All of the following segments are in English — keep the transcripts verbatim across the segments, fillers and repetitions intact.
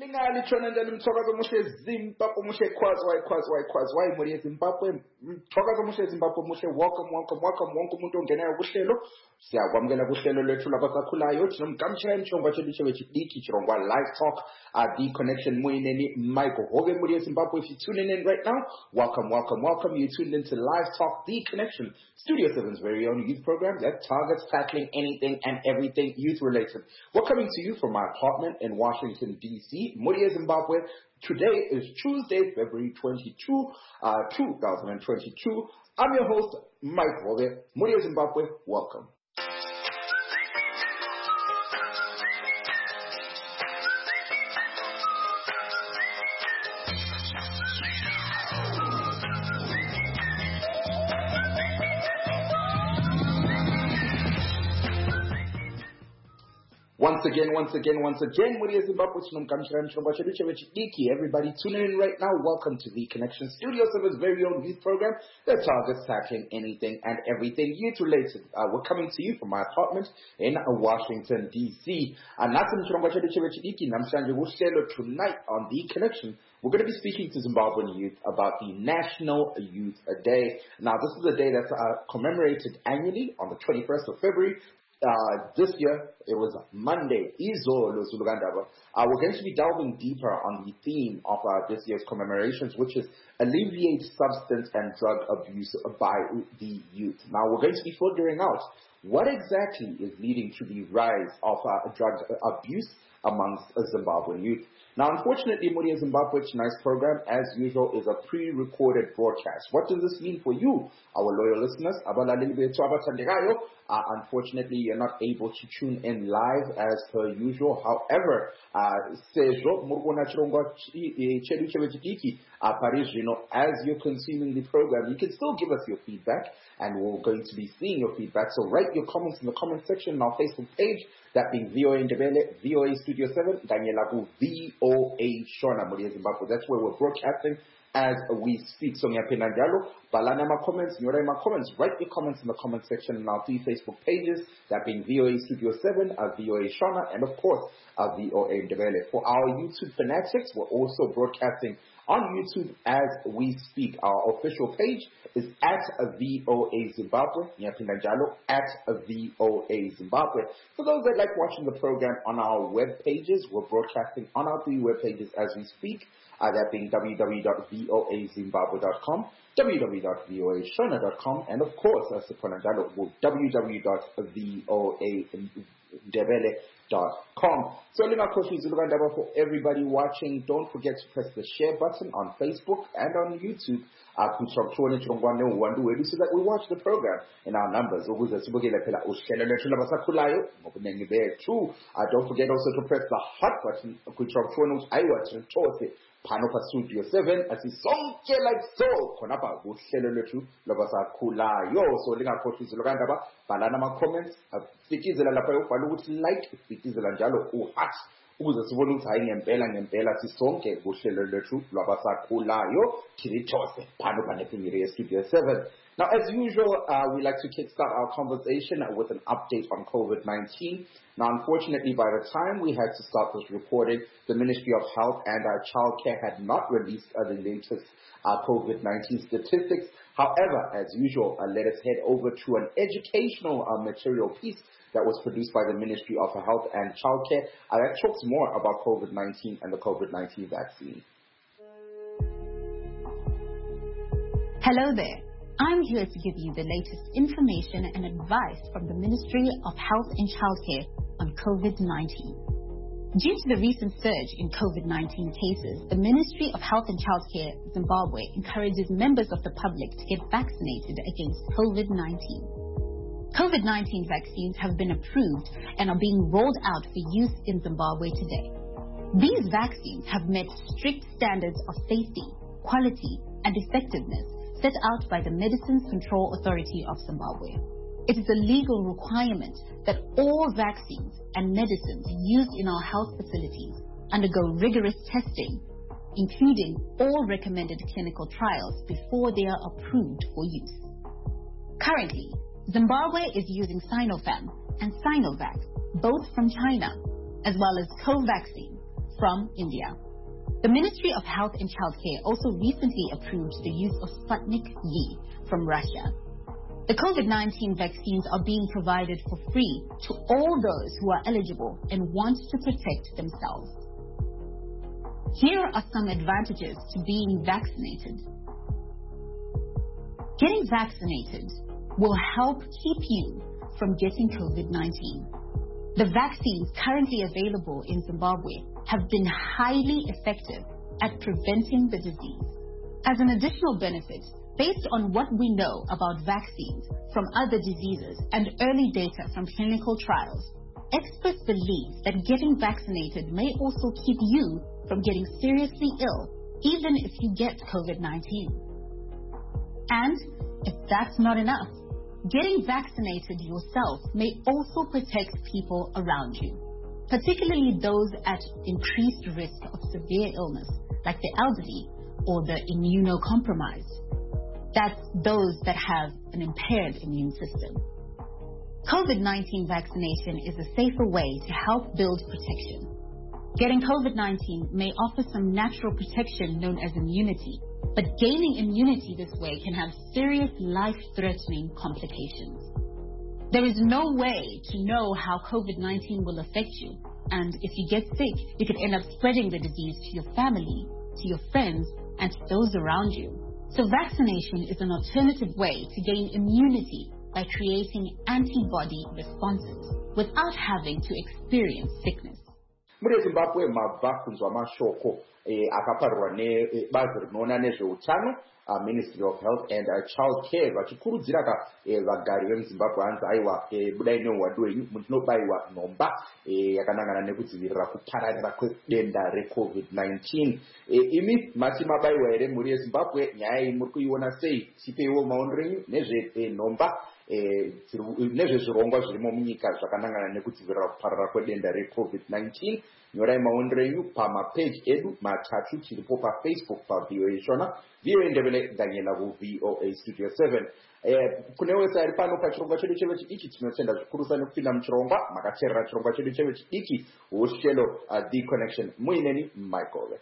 Lingali tshona njani mthokozo omuhle Zimbabwe omuhle khwazi wayi khwazi wayi khwazi wayi muri eZimbabwe mthokozo omuhle eZimbabwe omuhle welcome welcome welcome wonke umuntu ongenayo kuhlelo siyakwamukela kuhlelo lwethu labasakhulayo thina umkamshaya mshongo chelitshe wechidiki chirongwa live talk at the connection muyineni Michael Hoge muri eZimbabwe. If you're tuning in right now, welcome welcome welcome. You tuned into live talk the connection Studio seven's very own youth program that targets tackling anything and everything youth related. We're coming to you from my apartment in Washington D C, Muri Zimbabwe. Today is Tuesday, February twenty-second, uh, twenty twenty-two. I'm your host, Mike Hoge. Muri Zimbabwe, welcome. Once again, once again, once again, Muri Zimbabwe, everybody tuning in right now, welcome to the Connection Studio seven's very own youth program that targets tackling anything and everything youth related. Uh, we're coming to you from my apartment in Washington, D C. And tonight on the Connection, we're going to be speaking to Zimbabwean youth about the National Youth Day. Now, this is a day that's uh, commemorated annually on the twenty-first of February. Uh, this year, it was Monday. Izolo Zulugandaba. Uh, we're going to be delving deeper on the theme of uh, this year's commemorations, which is alleviate substance and drug abuse by the youth. Now, we're going to be figuring out what exactly is leading to the rise of uh, drug abuse amongst uh, Zimbabwean youth. Now, unfortunately, Muri Zimbabwe, tonight's program, as usual, is a pre-recorded broadcast. What does this mean for you, our loyal listeners? Uh, unfortunately, you're not able to tune in live as per usual. However, uh, as you're consuming the program, you can still give us your feedback, and we're going to be seeing your feedback. So write your comments in the comment section on our Facebook page, that being V O A Ndebele, V O A Studio seven, Danielaku, V O A Shona, Muri Zimbabwe. That's where we're broadcasting as we speak. So ngiyaphinda njalo, balana ma comments, nyora ma comments, write your comments in the comment section on our three Facebook pages, that being V O A Studio seven, uh, V O A Shona, and of course, uh, V O A Ndebele. For our YouTube fanatics, we're also broadcasting on YouTube as we speak. Our official page is at V O A Zimbabwe, ngiyaphinda njalo, at V O A Zimbabwe. For those that like watching the program on our web pages, we're broadcasting on our three web pages as we speak. Uh, that being w w w dot v o a zimbabwe dot com, w w w dot v o a shona dot com, and of course, as w w w dot v o a ndebele dot com. So, for everybody watching, don't forget to press the share button on Facebook and on YouTube. Uh, so that we watch the program in our numbers. Uh, don't forget also to press the hot button Panopa Studio seven asisonke like so khonapha kuhlelo lwethu labasakhulayo. So lingakhohlisi lokandaba, bhalana ama comments, fikizela lapha ubhala ukuthi like, fikizela njalo uheart ukuze sibone ukuthi hayi ngempela ngempela sisonke kuhlelo lwethu labasakhulayo khilithose Panopa nePhingiri Studio seven. Now, as usual, uh, we like to kickstart our conversation with an update on COVID nineteen. Now, unfortunately, by the time we had to start this reporting, the Ministry of Health and uh, Child Care had not released uh, the latest uh, COVID nineteen statistics. However, as usual, uh, let us head over to an educational uh, material piece that was produced by the Ministry of Health and Child Care uh, that talks more about COVID nineteen and the COVID nineteen vaccine. Hello there. I'm here to give you the latest information and advice from the Ministry of Health and Childcare on COVID nineteen. Due to the recent surge in COVID nineteen cases, the Ministry of Health and Childcare Zimbabwe encourages members of the public to get vaccinated against COVID nineteen. COVID nineteen vaccines have been approved and are being rolled out for use in Zimbabwe today. These vaccines have met strict standards of safety, quality, and effectiveness set out by the Medicines Control Authority of Zimbabwe. It is a legal requirement that all vaccines and medicines used in our health facilities undergo rigorous testing, including all recommended clinical trials before they are approved for use. Currently, Zimbabwe is using Sinopharm and Sinovac, both from China, as well as Covaxin, from India. The Ministry of Health and Childcare also recently approved the use of Sputnik V from Russia. The COVID nineteen vaccines are being provided for free to all those who are eligible and want to protect themselves. Here are some advantages to being vaccinated. Getting vaccinated will help keep you from getting COVID nineteen. The vaccines currently available in Zimbabwe have been highly effective at preventing the disease. As an additional benefit, based on what we know about vaccines from other diseases and early data from clinical trials, experts believe that getting vaccinated may also keep you from getting seriously ill, even if you get COVID nineteen. And if that's not enough, getting vaccinated yourself may also protect people around you, particularly those at increased risk of severe illness, like the elderly or the immunocompromised. That's those that have an impaired immune system. COVID nineteen vaccination is a safer way to help build protection. Getting COVID nineteen may offer some natural protection known as immunity, but gaining immunity this way can have serious life-threatening complications. There is no way to know how COVID nineteen will affect you, and if you get sick, you could end up spreading the disease to your family, to your friends, and to those around you. So vaccination is an alternative way to gain immunity by creating antibody responses without having to experience sickness. Muri Zimbabwe mabva kunzwa mashoko akaparwa nebazi rinoona nezveutano, Ministry of Health and Child Care vachikurudzira vagari vemuZimbabwe hanzi aiwa budai neuwandu hwenyu munobaiwa nhomba yakanangana nekudzivirira kupararira kwedenda reCovid nineteen. Imi mati mabaiwa here muri yeZimbabwe? Nyaya iyi muri kuiona sei? Tipeiwo maonero enyu nezvenhomba nezvezvirongwa zvirimo munyika zvakanangana nekudzivirira kupararira kwedenda reCovid nineteen. Nyorai maonero enyu pamapeji edu matatu tiripo paFacebook paVOA Shona, VOA Ndebele Daniela kuVOA Studio seven. Kune wese ari pano pachirongwa chedu chevechidiki tinotenda zvikuru nekupinda muchirongwa makateerera chirongwa chedu chevechidiki woshelo The Connection muineni Michael.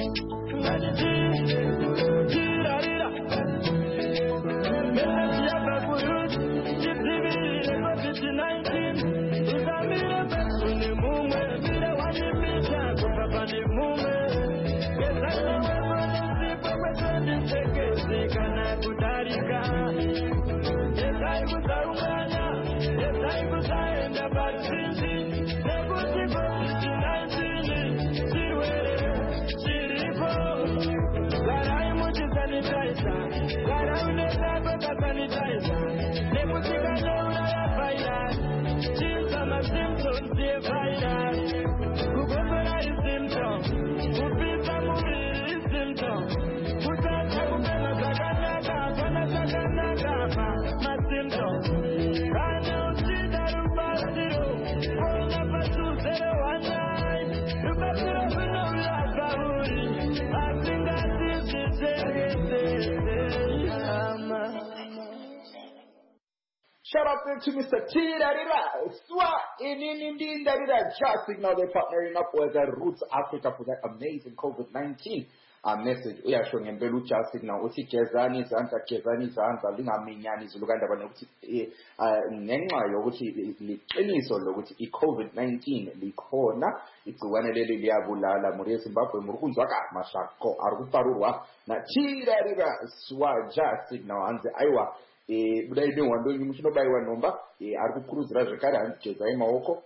Shout out to Mister Tirarira, Swa, Inindi Darira, Just Signal, they're partnering up with uh, Roots Africa for that amazing COVID nineteen uh, message. We are showing in Belu Just Signal, Uti Kezani, Zanta Kezani, Zanta, Linga Minyani, Zuluganda, Uti, Nenga, Yoguti, Eniso, Loguti, COVID nineteen, Likona, it's one of the Liabula, La Muria Zimbabwe, Murunzaka, Mashako, Aruparua, Natirarira, Swa, Just Signal, and the Iowa. Budai de wando nyumushino bai wanomba ari kukuruzira zvekare handigezai maoko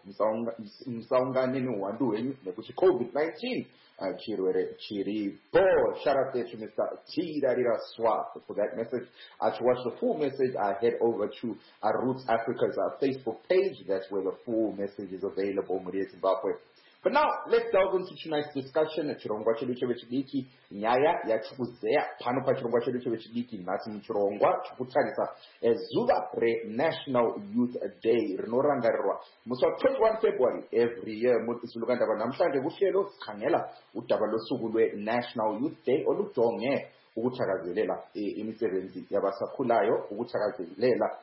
musaungane neuwandu hwenyu nekuti COVID nineteen chirwere chiripo. Shout out there to Mister Tirarira Swa for that message. Uh, to watch the full message, I head over to uh, Roots Africa's uh, Facebook page. That's where the full message is available. Muri Zimbabwe. But now, let's delve into tonight's discussion. Chirongwa chedu chevechidiki nyaya yachikuzeya pano pa chirongwa chedu chevechidiki nhasi muchirongwa chikutarisa zuva reNational Youth Day rinorangarirwa musi wa twenty-first February every year. Zulukanda namhlanje kuhlelo sikhangela udaba losuku lweNational Youth Day olujonge ukuthakazelela imisebenzi yabasakhulayo, ukuthakazelela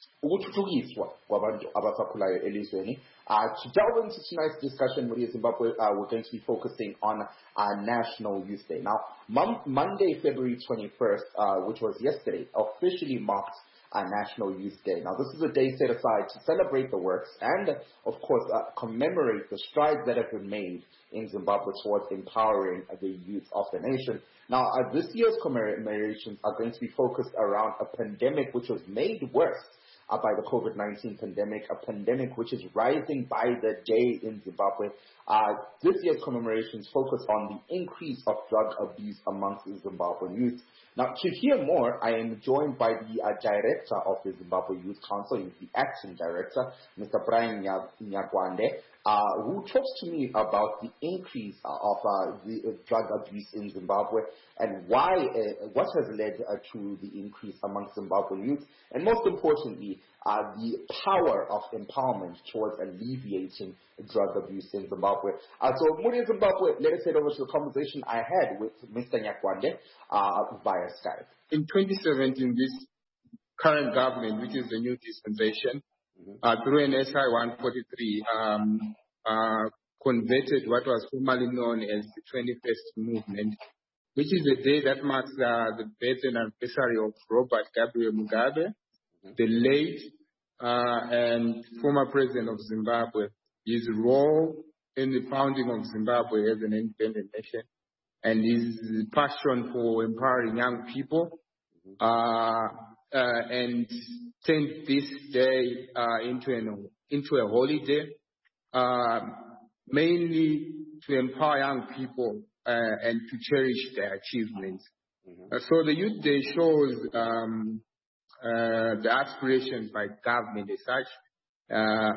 ukuthuthukiswa kwabantu abasakhulayo elizweni. Uh, to delve into tonight's discussion with Zimbabwe, uh, we're going to be focusing on our National Youth Day. Now, Mon- Monday, February twenty-first, uh, which was yesterday, officially marked our National Youth Day. Now, this is a day set aside to celebrate the works and, of course, uh, commemorate the strides that have been made in Zimbabwe towards empowering the youth of the nation. Now, uh, this year's commemorations are going to be focused around a pandemic which was made worse Uh, by the COVID nineteen pandemic, a pandemic which is rising by the day in Zimbabwe. Uh, this year's commemorations focus on the increase of drug abuse amongst the Zimbabwean youth. Now, to hear more, I am joined by the uh, director of the Zimbabwe Youth Council, he's the acting director, Mister Brian Nyagwande, uh, who talks to me about the increase uh, of uh, the uh, drug abuse in Zimbabwe and why, uh, what has led uh, to the increase amongst Zimbabwean youth, and most importantly, uh, the power of empowerment towards alleviating drug abuse in Zimbabwe. Uh, so, Muri Zimbabwe, let us head over to the conversation I had with Mister Nyagwande uh, via Skype. In twenty seventeen, this current government, which is the new dispensation, mm-hmm. uh, through an S I one forty-three, um, uh, converted what was formerly known as the twenty-first movement, which is the day that marks uh, the birth and anniversary of Robert Gabriel Mugabe, mm-hmm. the late uh, and former president of Zimbabwe. His role in the founding of Zimbabwe as an independent nation, and his passion for empowering young people, uh, uh, and turned this day uh, into an into a holiday, uh, mainly to empower young people uh, and to cherish their achievements. Mm-hmm. Uh, so the Youth Day shows um, uh, the aspirations by government as such uh,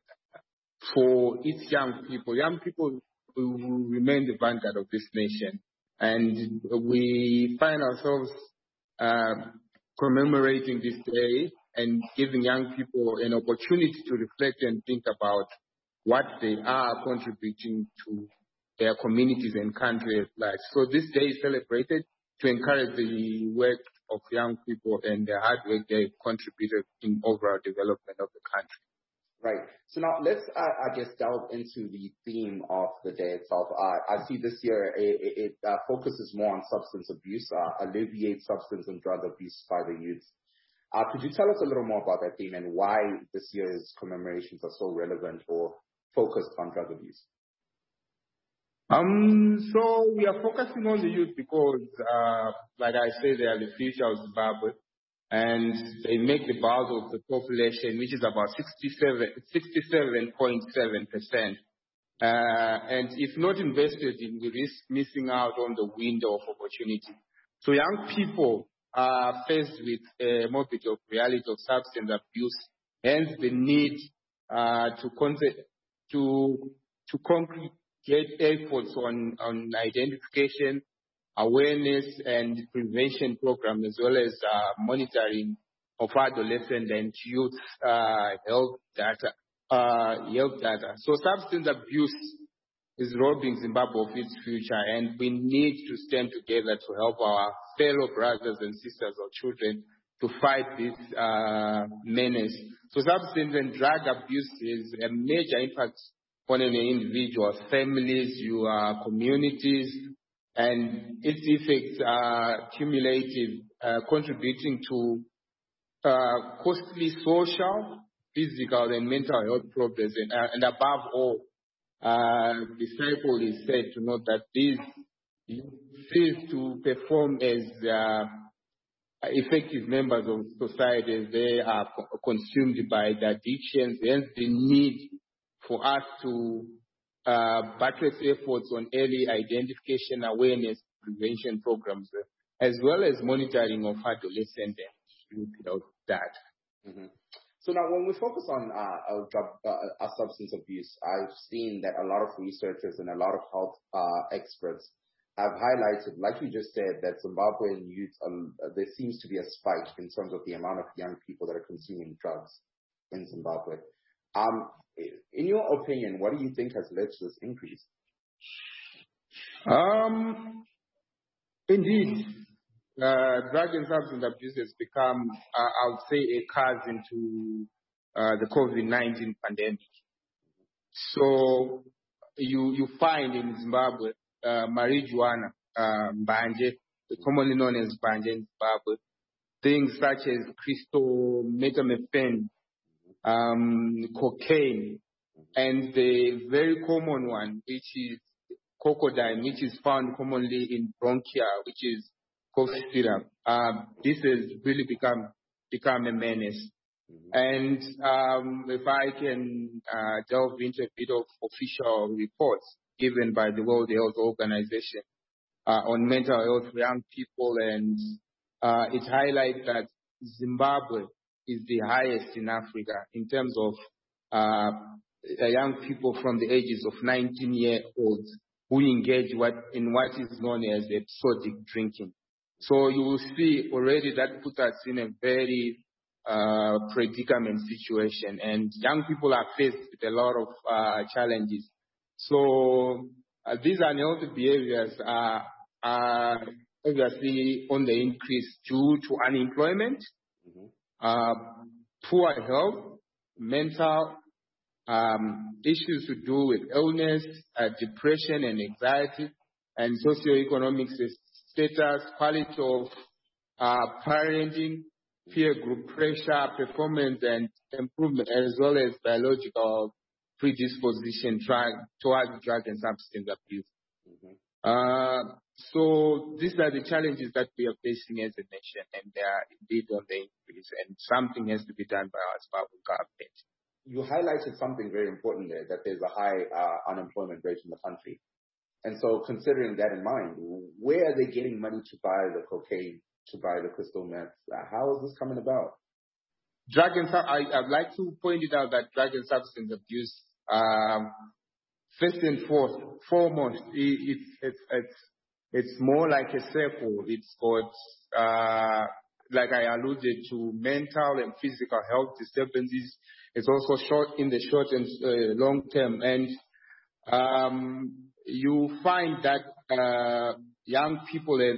for its young people, young people who remain the vanguard of this nation. And we find ourselves uh, commemorating this day and giving young people an opportunity to reflect and think about what they are contributing to their communities and country at large. So this day is celebrated to encourage the work of young people and the hard work they contributed in overall development of the country. Right. So now let's, uh, I guess, delve into the theme of the day itself. Uh, I see this year it, it uh, focuses more on substance abuse, uh, alleviate substance and drug abuse by the youth. Uh, could you tell us a little more about that theme and why this year's commemorations are so relevant or focused on drug abuse? Um, so we are focusing on the youth because, uh, like I said, they are the future of Zimbabwe. And they make the bulk of the population, which is about sixty-seven point seven percent. Uh, and if not invested in, we risk missing out on the window of opportunity. So young people are faced with a morbid of reality of substance abuse, hence the need uh, to concept, to to congregate efforts on, on identification, awareness and prevention program, as well as uh, monitoring of adolescent and youth uh, health data. Uh, health data. So substance abuse is robbing Zimbabwe of its future, and we need to stand together to help our fellow brothers and sisters or children to fight this uh, menace. So substance and drug abuse is a major impact on an individual, families, your communities, and its effects are cumulative, uh, contributing to uh, costly social, physical, and mental health problems. And, uh, and above all, uh, the cycle is said to note that these fail to perform as uh, effective members of society as they are co- consumed by the addictions, hence the need for us to Uh, buttress efforts on early identification, awareness, prevention programs, uh, as well as monitoring of adolescent and youth health data. Mm-hmm. So now, when we focus on uh, uh, drug, uh, substance abuse, I've seen that a lot of researchers and a lot of health uh, experts have highlighted, like you just said, that Zimbabwean youth, um, there seems to be a spike in terms of the amount of young people that are consuming drugs in Zimbabwe. Um, in your opinion, what do you think has led to this increase? Um, indeed, uh, drug and substance abuse has become, uh, I would say, a cousin to uh, the COVID nineteen pandemic. So you you find in Zimbabwe uh, marijuana, uh, mbanje, commonly known as mbanje in Zimbabwe, things such as crystal methamphetamine, um, cocaine, and the very common one, which is cocodine, which is found commonly in bronchia, which is cough syrup. Um, this has really become become a menace. Mm-hmm. And um, if I can uh, delve into a bit of official reports given by the World Health Organization uh, on mental health for young people, and uh, it highlights that Zimbabwe is the highest in Africa in terms of uh, young people from the ages of nineteen years old who engage what, in what is known as episodic drinking. So you will see already that puts us in a very uh, predicament situation, and young people are faced with a lot of uh, challenges. So uh, these unhealthy behaviors are, are obviously on the increase due to unemployment, mm-hmm. uh, poor health, mental um, issues to do with illness, uh, depression and anxiety, and socioeconomic status, quality of uh, parenting, peer group pressure, performance and improvement, as well as biological predisposition towards drug and substance abuse. Mm-hmm. Uh, so these are the challenges that we are facing as a nation, and they are indeed on the increase, and something has to be done by our Zimbabwean government. You highlighted something very important there, that there's a high uh, unemployment rate in the country. And so considering that in mind, where are they getting money to buy the cocaine, to buy the crystal meth? How is this coming about? Drug and I, I'd like to point it out that drug and substance abuse, um, first and foremost, foremost it, it's, it's, it's, it's more like a circle. It's got, uh, like I alluded to, mental and physical health disturbances. It's also short in the short and uh, long term. And um, you find that uh, young people have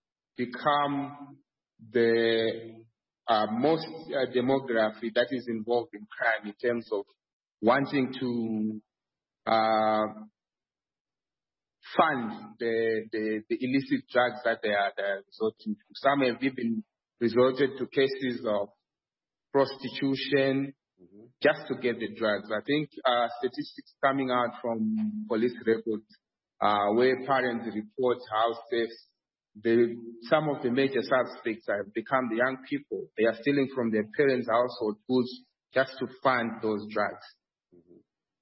become the uh, most uh, demography that is involved in crime in terms of wanting to uh, fund the, the, the illicit drugs that they are, they are resorting to. Some have even resorted to cases of prostitution, mm-hmm. just to get the drugs. I think uh, statistics coming out from police records uh, where parents report house thefts, the, some of the major suspects have become the young people. They are stealing from their parents' household goods just to fund those drugs. Mm-hmm.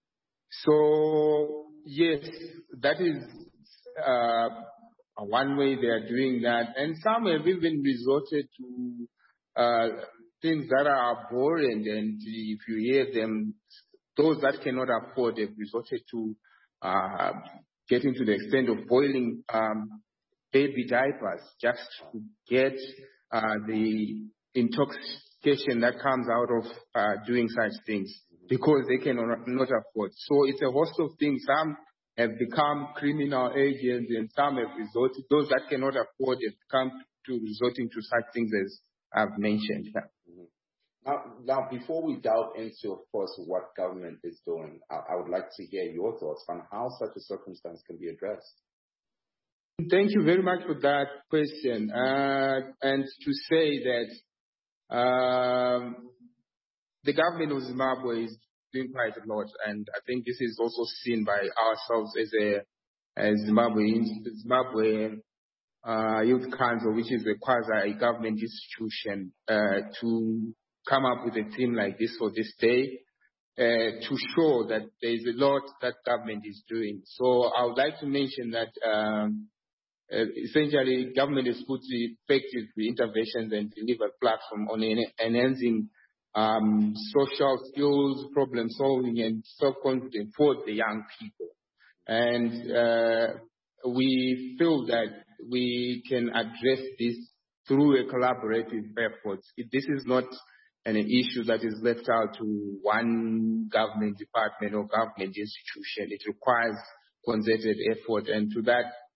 So, yes, that is uh, one way they are doing that. And some have even resorted to uh, things that are abhorrent, and if you hear them, those that cannot afford have resorted to uh, getting to the extent of boiling um, baby diapers just to get uh, the intoxication that comes out of uh, doing such things because they cannot not afford. So it's a host of things. Some have become criminal agents, and some have resorted, those that cannot afford have come to resorting to such things as I've mentioned. Mm-hmm. Now, now, before we delve into, of course, what government is doing, I, I would like to hear your thoughts on how such a circumstance can be addressed. Thank you very much for that question. Uh, and to say that um, the government of Zimbabwe is doing quite a lot, and I think this is also seen by ourselves as a as Zimbabwe, Zimbabwe uh, Youth Council, which is a quasi-government institution, uh, to come up with a theme like this for this day, uh, to show that there is a lot that government is doing. So I would like to mention that um, uh, essentially government has put effective interventions and delivered platform on enhancing um, social skills, problem solving, and self-confidence for the young people. And uh, we feel that we can address this through a collaborative effort. This is not an issue that is left out to one government department or government institution. It requires concerted effort, and to that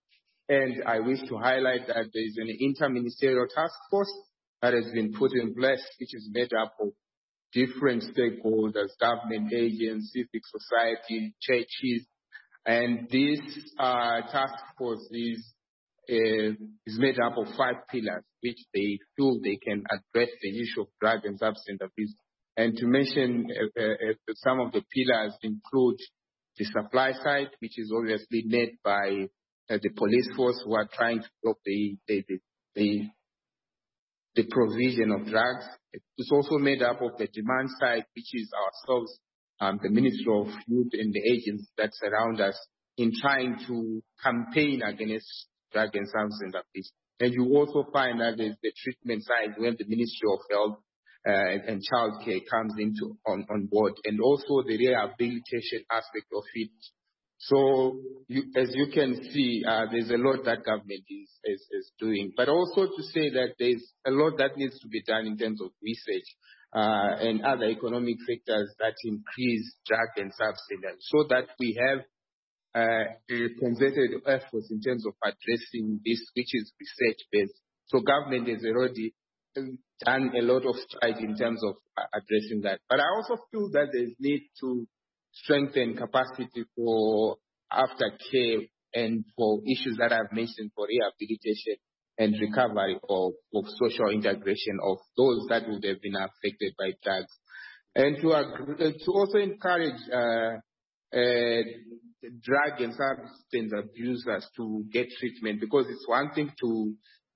And I wish to highlight that there is an inter-ministerial task force that has been put in place, which is made up of different stakeholders, government agents, civic society, churches. And this uh, task force is, uh, is made up of five pillars, which they feel they can address the issue of drug and substance abuse. And to mention uh, uh, some of the pillars include the supply side, which is obviously led by uh, the police force, who are trying to stop the, the, the, the, the provision of drugs. It's also made up of the demand side, which is ourselves, um, the Ministry of Youth and the agents that surround us, in trying to campaign against drug and substance abuse. And you also find that there's the treatment side, where the Ministry of Health uh, and, and Child Care comes into on, on board, and also the rehabilitation aspect of it. So, you, as you can see, uh, there's a lot that government is, is, is doing. But also to say that there's a lot that needs to be done in terms of research uh, and other economic factors that increase drug and substance, so that we have uh, a concerted efforts in terms of addressing this, which is research-based. So government has already done a lot of strides in terms of addressing that. But I also feel that there's need to strengthen capacity for aftercare and for issues that I've mentioned, for rehabilitation and recovery of, of social integration of those that would have been affected by drugs. And to, uh, to also encourage uh, uh, drug and substance abusers to get treatment, because it's one thing to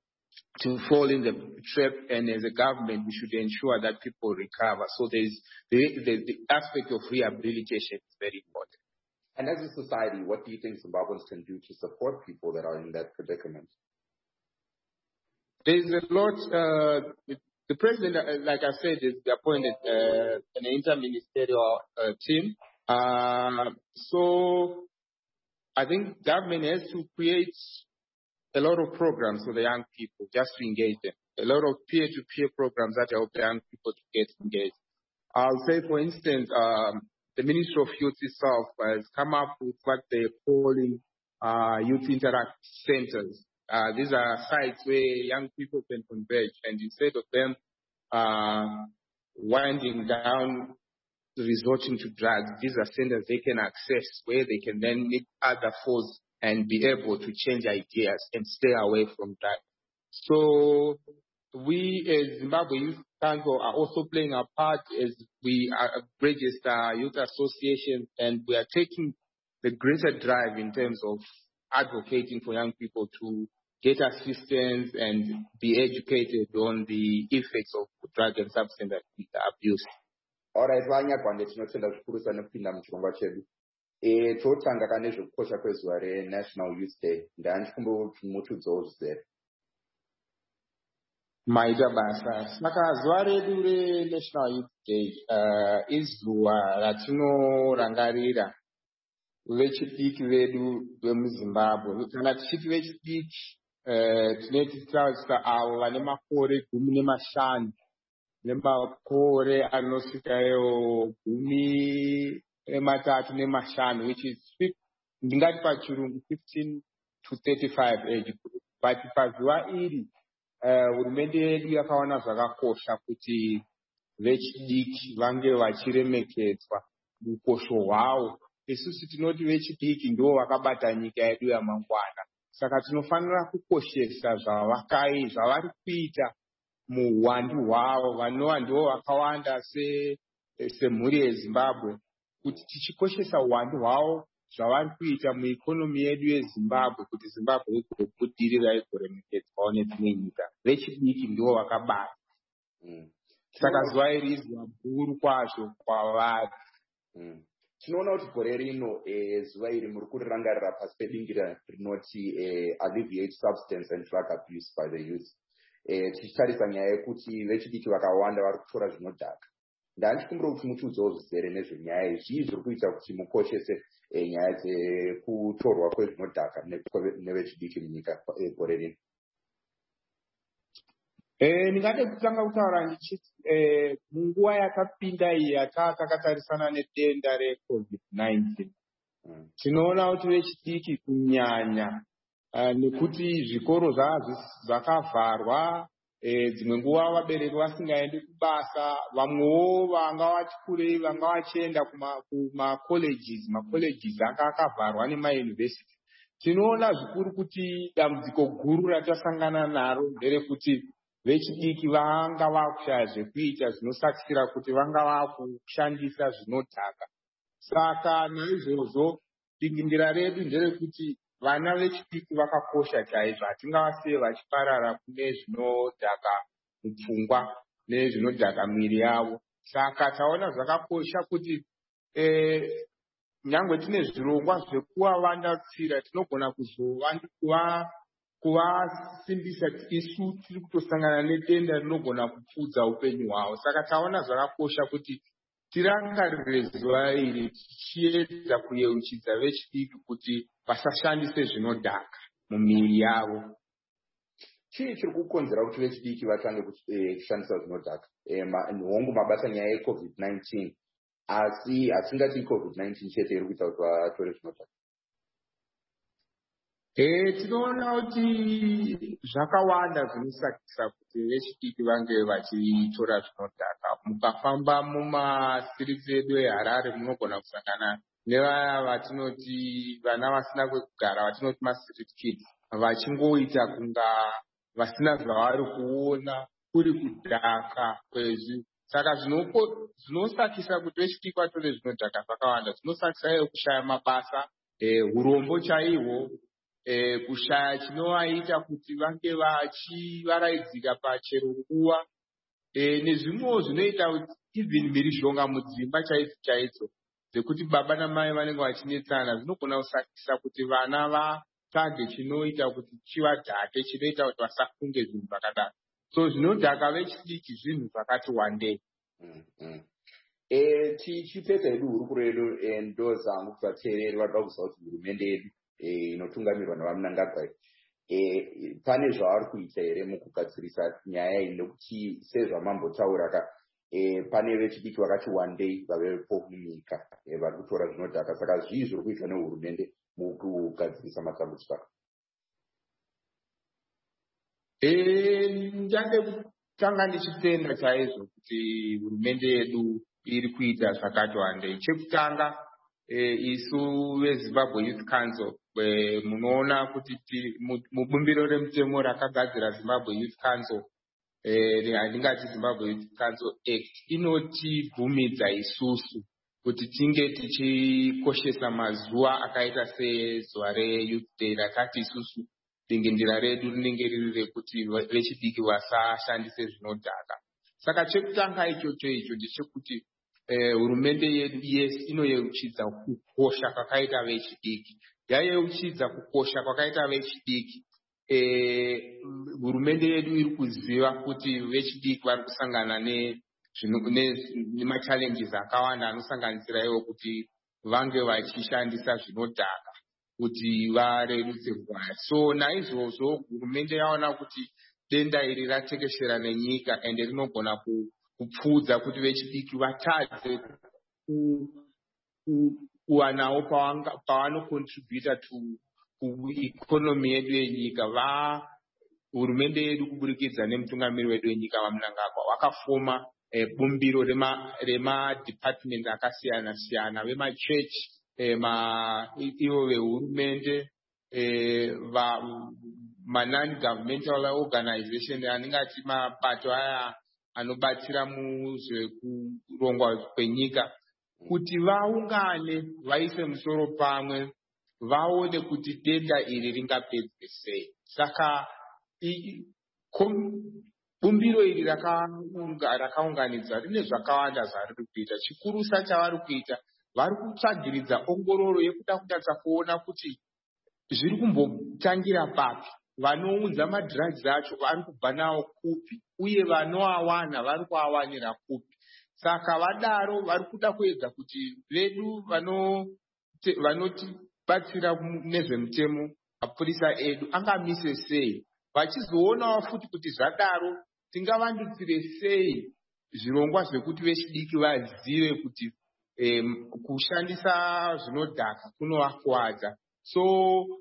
to fall in the trap, and as a government, we should ensure that people recover. So there's the, the, the aspect of rehabilitation is very important. And as a society, what do you think Zimbabweans can do to support people that are in that predicament? There's a lot. Uh, the president, like I said, is appointed uh, an inter-ministerial uh, team. Uh, so I think government has to create a lot of programs for the young people, just to engage them. A lot of peer-to-peer programs that help the young people to get engaged. I'll say, for instance, um, the Ministry of Youth itself has come up with what they're calling uh, Youth Interact Centers. Uh, these are sites where young people can converge, and instead of them uh, winding down, resorting to drugs, these are centers they can access, where they can then meet other foes and be able to change ideas and stay away from that. So we as Zimbabwe Youth Council are also playing a part as we are register youth associations, and we are taking the greater drive in terms of advocating for young people to get assistance and be educated on the effects of drug and substance abuse. All right, vanyagwande tinotenda zvikuru sana kupinda muchirongwa chedu. E, totanga kane zvekukosha kwezuva reNational Youth Day. Ndandikumbuti mutudzowo zvizere. Maita basa. Saka zuva redu reNational Youth Day uh, izuva ratinorangarira vechidiki vedu vemuZimbabwe. Kana tichiti vechidiki uh, tinoti tichaisa avo vane makore gumi nemashanu nemakore anosvikayo gumi matatu nemashanu, which is ndingati pachirungu fifteen to thirty-five age group. But pazuva iri hurumende yedu yakaona zvakakosha kuti vechidiki vange vachiremekedzwa ukosho hwavo. Isusu tinoti vechidiki ndivo vakabata nyika yedu yamangwana, saka tinofanira kukoshesa zvavakai zvavari kuita muhwandu hwavo, vanova ndivo vakawanda semhuri yeZimbabwe, kuti tichikoshesa uwandu hwavo zvavari kuita muikonomi yedu yeZimbabwe, kuti Zimbabwe igobudirira igoremekedzwawo nedzimwe nyika. Vechidiki ndivo vakabata. Mm. Saka zuva iri izuva guru kwazvo kwavari. Mm. Tinoona kuti gore rino eh, zuva iri muri kurirangarira pasi pedingira rinoti eh, alleviate substance and drug abuse by the youth. Eh, tichitarisa nyaya yekuti vechidiki vakawanda vari kutora zvinodhaka. Ndandichikumbira kuti mutiudzewo zvizere nezvenyaya iyi. Zvii zviri kuita kuti mukoshese eh, nyaya dzekutorwa kwezvinodhaka nevechidiki munyika eh, gore rino? Eh, ndingade kutanga kutaura ndichiti eh, munguva yakapinda iyi yatakatarisana nedenda reCovid nineteen, mm. tinoona kuti vechidiki kunyanya uh, nekuti zvikoro zvakavharwa, eh, dzimwe nguva vabereki vasingaendi kubasa, vamwewo vanga vati kurei vanga vachienda kuma kuma colleges, ma colleges anga akavharwa nema university. Tinoona zvikuru kuti dambudziko guru ratasangana naro nderekuti vechidiki vanga vakushaya zvekuita zvinosakisira kuti vanga vakushandisa zvinodhaka. Saka naizvozvo dingindira redu nderekuti vana vechidiki vakakosha chaizvo, hatingavasiye vachiparara kune zvinodhaka mupfungwa nezvinodhaka mwiri yavo. Saka taona zvakakosha kuti eh, nyangwe tine zvirongwa zvekuvavandudzira, tinogona kuzova kuvasimbisa isu tiri kutosangana nedenda rinogona kupfudza upenyu hwavo. Saka taona zvakakosha kuti tirangarire zuva iri tichiedza kuyeuchidza vechidiki kuti vasashandise zvinodhaka mumiri yavo. Chii chiri kukonzera kuti vechidiki vatange kushandisa zvinodhaka? Hongu mabasa nyaya yeCovid nineteen, asi hatingati COVID nineteen chete iri kuita kuti vatore zvinodhaka. Eh, tinoona kuti zvakawanda zvinosakisa kuti vechidiki vange vachitora zvinodhaka. Mukafamba mumasiritsi edu eHarare munogona kusangana nevaya vatinoti vana vasina kwekugara, vatinoti ma-street kids, vachingoita kunga vasina zvavari kuona, kuri kudhaka kwezvi. Saka zvinosakisa kuti vechidiki vatore zvinodhaka zvakawanda. Zvinosakisa iwo kushaya mabasa, eh, urombo chaihwo, Eh, kushaya chinovaita kuti vange vachivaraidzika pachero nguva, eh, nezvimwewo zvinoita kuti even mhirizhonga mudzimba chaidzo chaidzo dzekuti baba namai vanenge vachinetsana, zvinogona kusakisa kuti vana vatsvage chinoita kuti chivadhake, chinoita kuti vasafunge zvinhu zvakadaro. So zvinodhaka vechidiki zvinhu zvakati wandei. Mm -hmm. Eh, tichipedza hedu hurukuro yedu, eh, ndozangu kuti vateereri vanoda kuziva kuti hurumende yedu inotungamirwa naVamunangagwa eh, pane zvavari kuita here mukugadzirisa nyaya iyi, nekuti sezvamambotaura ka eh, pane vechidiki vakati wandei vavepo munyika eh, vari kutora zvinodhaka. Saka zvii zviri kuitwa nehurumende mukugadzirisa matambudziko aka? Eh, ndange kutanga ndichitenda chaizvo kuti hurumende yedu iri kuita zvakati wandei. Chekutanga, eh, isu veZimbabwe Youth Council, eh, munoona kuti mubumbiro remutemo rakagadzira Zimbabwe Youth Council, eh, handingati Zimbabwe Youth Council Act, inotibvumidza isusu kuti tinge tichikoshesa mazuva akaita sezuva reYouth Day, rakati isusu dingindira redu rinenge riri rekuti vechidiki vasashandise zvinodhaka. Saka chekutanga ichocho icho ndechekuti Eh, hurumende yedu yes inoyeuchidza kukosha kwakaita vechidiki. Yayeuchidza kukosha kwakaita vechidiki. Eh, hurumende yedu iri kuziva kuti vechidiki vari kusangana ne nema-challenges akawanda anosanganisira iwo kuti vange vachishandisa zvinodhaka kuti varerutse nguva. So naizvozvo hurumende yaona kuti denda iri ratekeshera nenyika ende rinogona ku kupfudza kuti vechidiki vatadze kuwanawo pavanokontributa kuikonomi yedu yenyika. Va hurumende yedu kuburikidza nemutungamiri wedu wenyika Vamunangagwa wakafoma eh, bumbiro rema-department akasiyana siyana, vemachechi, eh, ma ivo vehurumende, eh, ma-non-governmental organization, aningati mapato aya anobatsira muzvekurongwa kwenyika, kuti vaungane vaise musoro pamwe vaone kuti denda iri ringapedzwe sei. Saka bumbiro iri rakaunganidzwa rine zvakawanda zvariri kuita. Chikurusa chavari kuita, vari kutsvagiridza ongororo yekuda kutadza kuona kuti zviri kumbotangira papi, vanounza madrugs acho vari kubva nawo kupi, uye vanoawana vari kuawanira kupi. Saka vadaro vari kuda kuedza kuti vedu vanotibatsira nezvemutemo, mapurisa edu angamise sei, vachizoonawo futi kuti zvadaro tingavandudzire sei zvirongwa zvekuti vechidiki vazive kuti eh, kushandisa zvinodhaka kunovakuwadza. So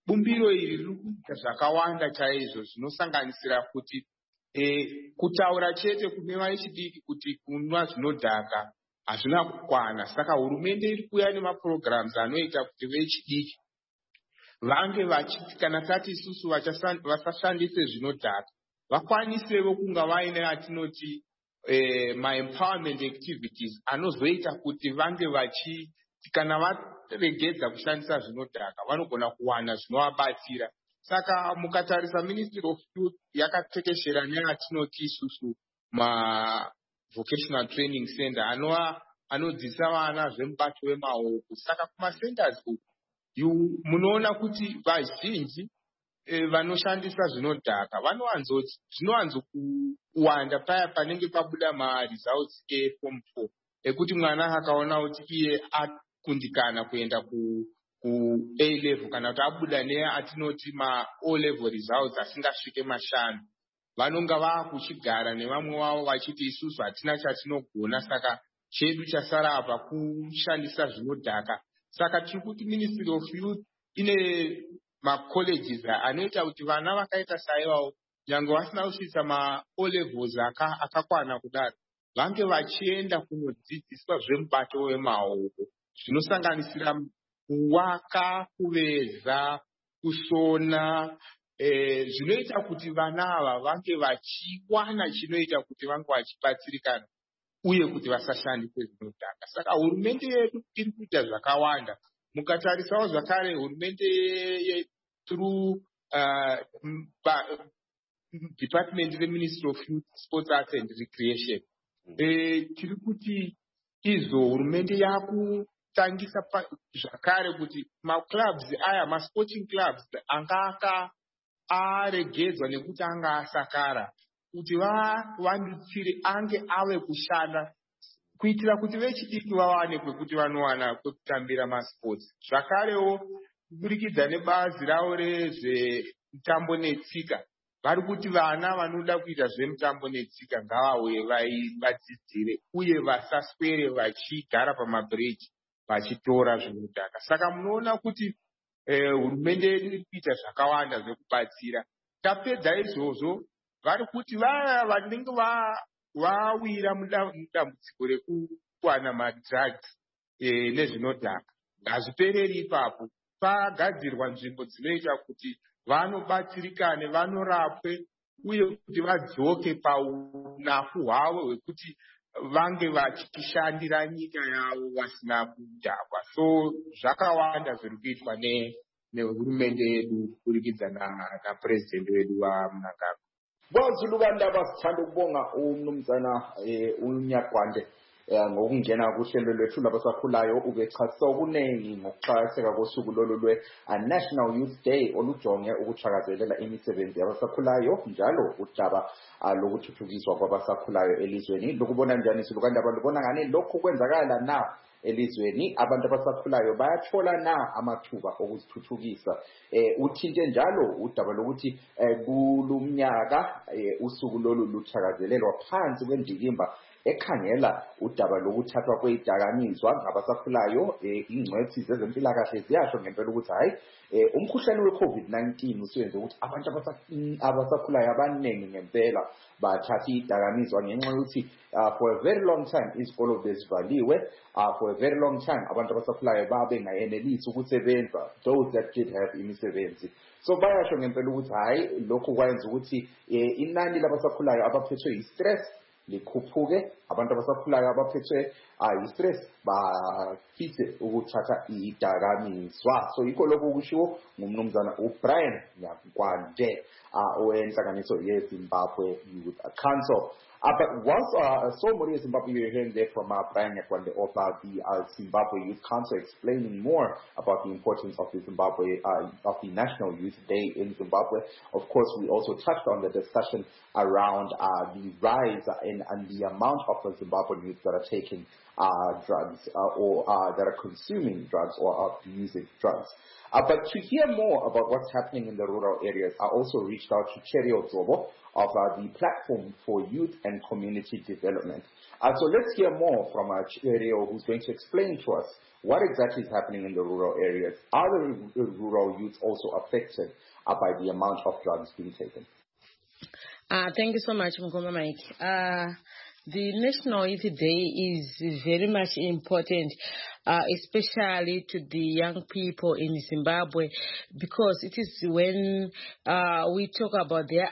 bumbiro iri rikuita zvakawanda chaizvo zvinosanganisira kuti eh, kutaura chete kune vechidiki kuti kunwa zvinodhaka hazvina kukwana. Saka hurumende iri kuuya nemaprograms anoita kuti vechidiki vange vachiti kana tati isusu vasashandise zvinodhaka vakwanisewo kunga vaine atinoti eh, ma-empowerment activities anozoita kuti vange vachi kana varegedza kushandisa zvinodhaka vanogona kuwana zvinovabatsira. Saka mukatarisa Ministry of Youth yakatekeshera neatinoti isusu ma-vocational training center anova anodzidzisa vana zvemubato wemaoko. Saka kuma-centers uku munoona kuti vazhinji e, vanoshandisa zvinodhaka vanowanzoti zvinowanzo kuwanda paya panenge pabuda ma-results eform four ekuti mwana akaona kuti iye akundikana kuenda ku ku-A level kana kuti abuda neatinoti ma-O level results asingasvike mashanu, vanonga vakuchigara nevamwe wavo vachiti isusu hatina chatinogona, saka chedu chasara apa kushandisa zvinodhaka. Saka tiri kuti Ministry of Youth ine ma-colleges anoita kuti vana vakaita saivavo nyange vasina kusvitsa ma-O levels akakwana kudaro vange vachienda kunodzidziswa zvemubato wemaoko zvinosanganisira kuwaka, kuveza, kusona, eh, zvinoita kuti vana ava vange vachiwana chinoita kuti vange vachibatsirikana uye kuti vasashandise zvinodhaka. Saka hurumende yedu iri kuita zvakawanda. Mukatarisawo zvakare hurumende through uh, department of the Ministry of Youth, Sports, Arts and Recreation eh, tiri kuti izvo hurumende yaku tangisa zvakare kuti ma-clubs aya ma-sporting clubs anga aregedzwa nekuti anga asakara kuti vawandutsire ange ave kushanda kuitira kuti vechidiki vawane kwekuti vanowana kwekutambira masports. Zvakarewo kuburikidza nebazi ravo rezvemutambo netsika vari kuti vana vanoda kuita zvemutambo netsika ngavauye vadzidzire uye vasaswere vachigara pamabhiriji vachitora zvinodhaka. Saka munoona kuti eh, hurumende yedu iri kuita zvakawanda zvekubatsira. Tapedza izvozvo vari kuti vaya vanenge vawira mudambudziko rekuwana madrugs eh, nezvinodhaka ngazvipereri ipapo. Pagadzirwa nzvimbo dzinoita kuti vanobatsirikane, vanorapwe uye kuti vadzoke paunafu hwavo hwekuti vange vachishandira nyika yavo vasina kudhakwa. So zvakawanda zviri kuitwa nehurumende yedu kuburikidza napresident wedu waMnangagwa. Bozulukanda basithanda ukubonga umnumzana uNyakwande ngokungena kuhlelo lwethu labasakhulayo ubechasisa okuningi ngokuxhayiseka kosuku lolu lwe-National Youth Day olujonge ukuthakazelela imisebenzi yabasakhulayo njalo udaba lokuthuthukiswa kwabasakhulayo elizweni. Lokubona njani Zulukanda, abantu bona ngani lokhu kwenzakala na elizweni? Abantu abasakhulayo bayathola na amathuba okuzithuthukisa? Eh uthinte njalo udaba lokuthi kulumnyaka usuku lolu luthakazelelwa phansi kwendikimba ekhangela udaba lokuthathwa kwezidakamizwa ngabasakhulayo. Ingcwethi zezempilakahle ziyasho ngempela ukuthi hayi umkhuhlane we-COVID nineteen usuyenze ukuthi abantu abasakhulayo abaningi ngempela bathatha izidakamizwa ngenxa yokuthi for a very long time izikolo bezivaliwe, for a very long time abantu abasakhulayo babengayenelisi ukusebenza, those that did have imisebenzi. So bayasho ngempela ukuthi hayi lokhu kwayenza ukuthi inani labasakhulayo abaphethwe yi-stress likhuphuke, abantu abasakhulayo abaphethwe yi-stress bafise ukuthatha izidakamizwa. So yikho lokho kushiwo ngumnumzana uBrian Nyakwande owenhlanganiso yeZimbabwe Youth Council. Uh, but once uh, so Maria Zimbabwe, you're hearing there from uh, Brian Nyakwande of uh, the uh, Zimbabwe Youth Council explaining more about the importance of the Zimbabwe uh, of the National Youth Day in Zimbabwe. Of course, we also touched on the discussion around uh, the rise in and the amount of the Zimbabwean youth that are taking uh, drugs uh, or uh, that are consuming drugs or are abusing drugs. Uh, but to hear more about what's happening in the rural areas, I also reached out to Cherry Ozobo of uh, the Platform for Youth and Community Development. Uh, so let's hear more from uh, Cherry, who's going to explain to us what exactly is happening in the rural areas. Are the rural youths also affected uh, by the amount of drugs being taken? Uh, thank you so much, Mukoma Mike. Uh, the National Youth Day is very much important, uh, especially to the young people in Zimbabwe, because it is when uh, we talk about their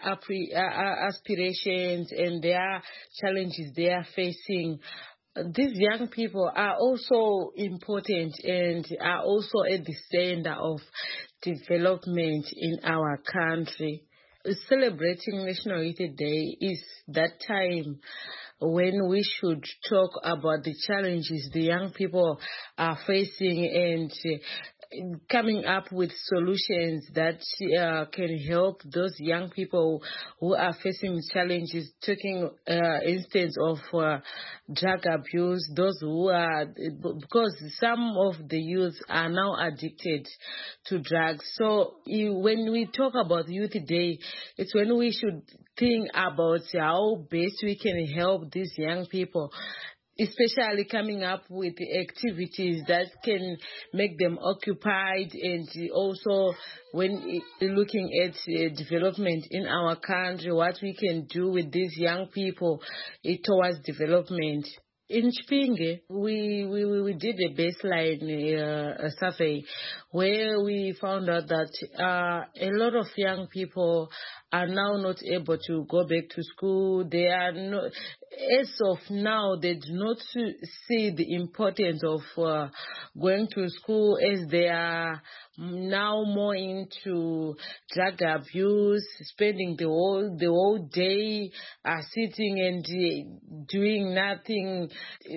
aspirations and their challenges they are facing. These young people are also important and are also at the center of development in our country. Celebrating National Youth Day is that time when we should talk about the challenges the young people are facing and uh, coming up with solutions that uh, can help those young people who are facing challenges, taking uh, instance of uh, drug abuse, those who are, because some of the youth are now addicted to drugs. So when we talk about Youth Day, it's when we should think about how best we can help these young people, especially coming up with activities that can make them occupied, and also when looking at uh, development in our country, what we can do with these young people uh, towards development. In Chipinge, we, we, we did a baseline uh, a survey where we found out that uh, a lot of young people are now not able to go back to school. They are not, as of now, they do not see the importance of uh, going to school, as they are now more into drug abuse, spending the whole the whole day uh, sitting and uh, doing nothing,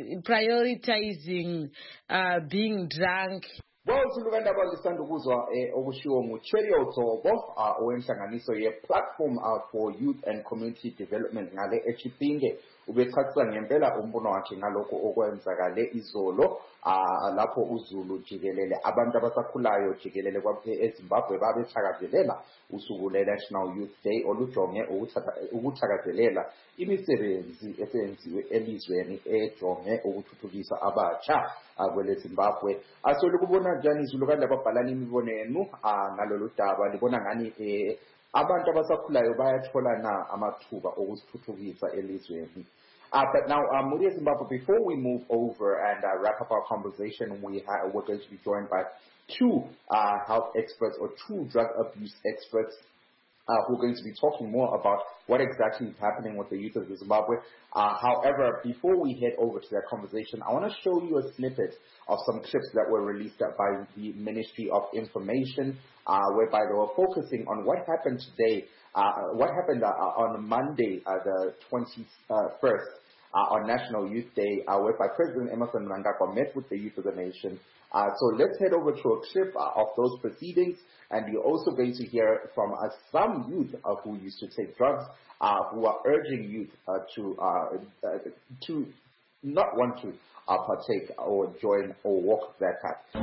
prioritizing uh, being drunk. Bawuzulukanda abalisanda ukuzwa okushiwo nguCherry Ozobo owenhlanganiso ye-Platform for Youth and Community Development ngale eChipinge. Ubechasisa ngempela umbono wakhe ngalokho okwenzakale izolo lapho uZulu jikelele abantu abasakhulayo jikelele eZimbabwe babethakazelela usuku le-National Youth Day olujonge ukuthakazelela imisebenzi esenziwe elizweni ejonge ukuthuthukisa abatsha kwele Zimbabwe. Aso likubona njani izulu kanti ababhalani imibono yenu ngalolu daba, libona ngani abantu abasakhulayo bayathola na amathuba okuzithuthukisa elizweni? Uh, but now, um, Mudia Zimbabwe, before we move over and uh, wrap up our conversation, we ha- we're going to be joined by two uh, health experts or two drug abuse experts uh, who are going to be talking more about what exactly is happening with the youth of Zimbabwe. Uh, however, before we head over to that conversation, I want to show you a snippet of some clips that were released by the Ministry of Information, uh, whereby they were focusing on what happened today, uh, what happened uh, on Monday, uh, the twenty-first, uh, on National Youth Day, uh, whereby President Emmerson Mnangagwa met with the youth of the nation. Uh, so let's head over to a clip uh, of those proceedings, and you're also going to hear from uh, some youth uh, who used to take drugs, uh, who are urging youth uh, to uh, uh, to not want to uh, partake or join or walk that path.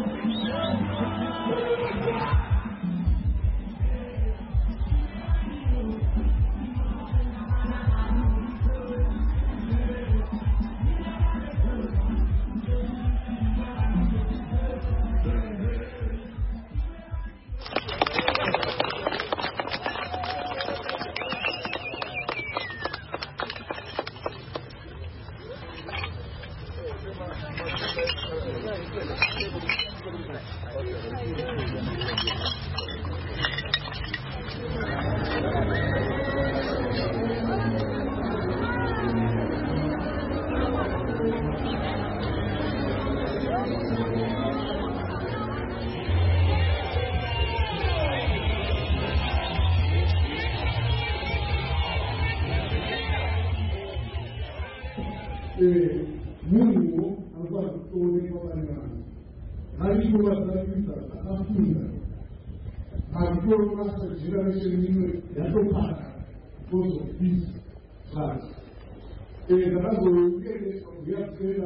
Mungu alikuwa akituonyesha barabara. Alikuwa anatuita akafunga. Alikuwa anataka generation nyingine ya topata. Because of this class. Eh, sababu yeye ndio yeye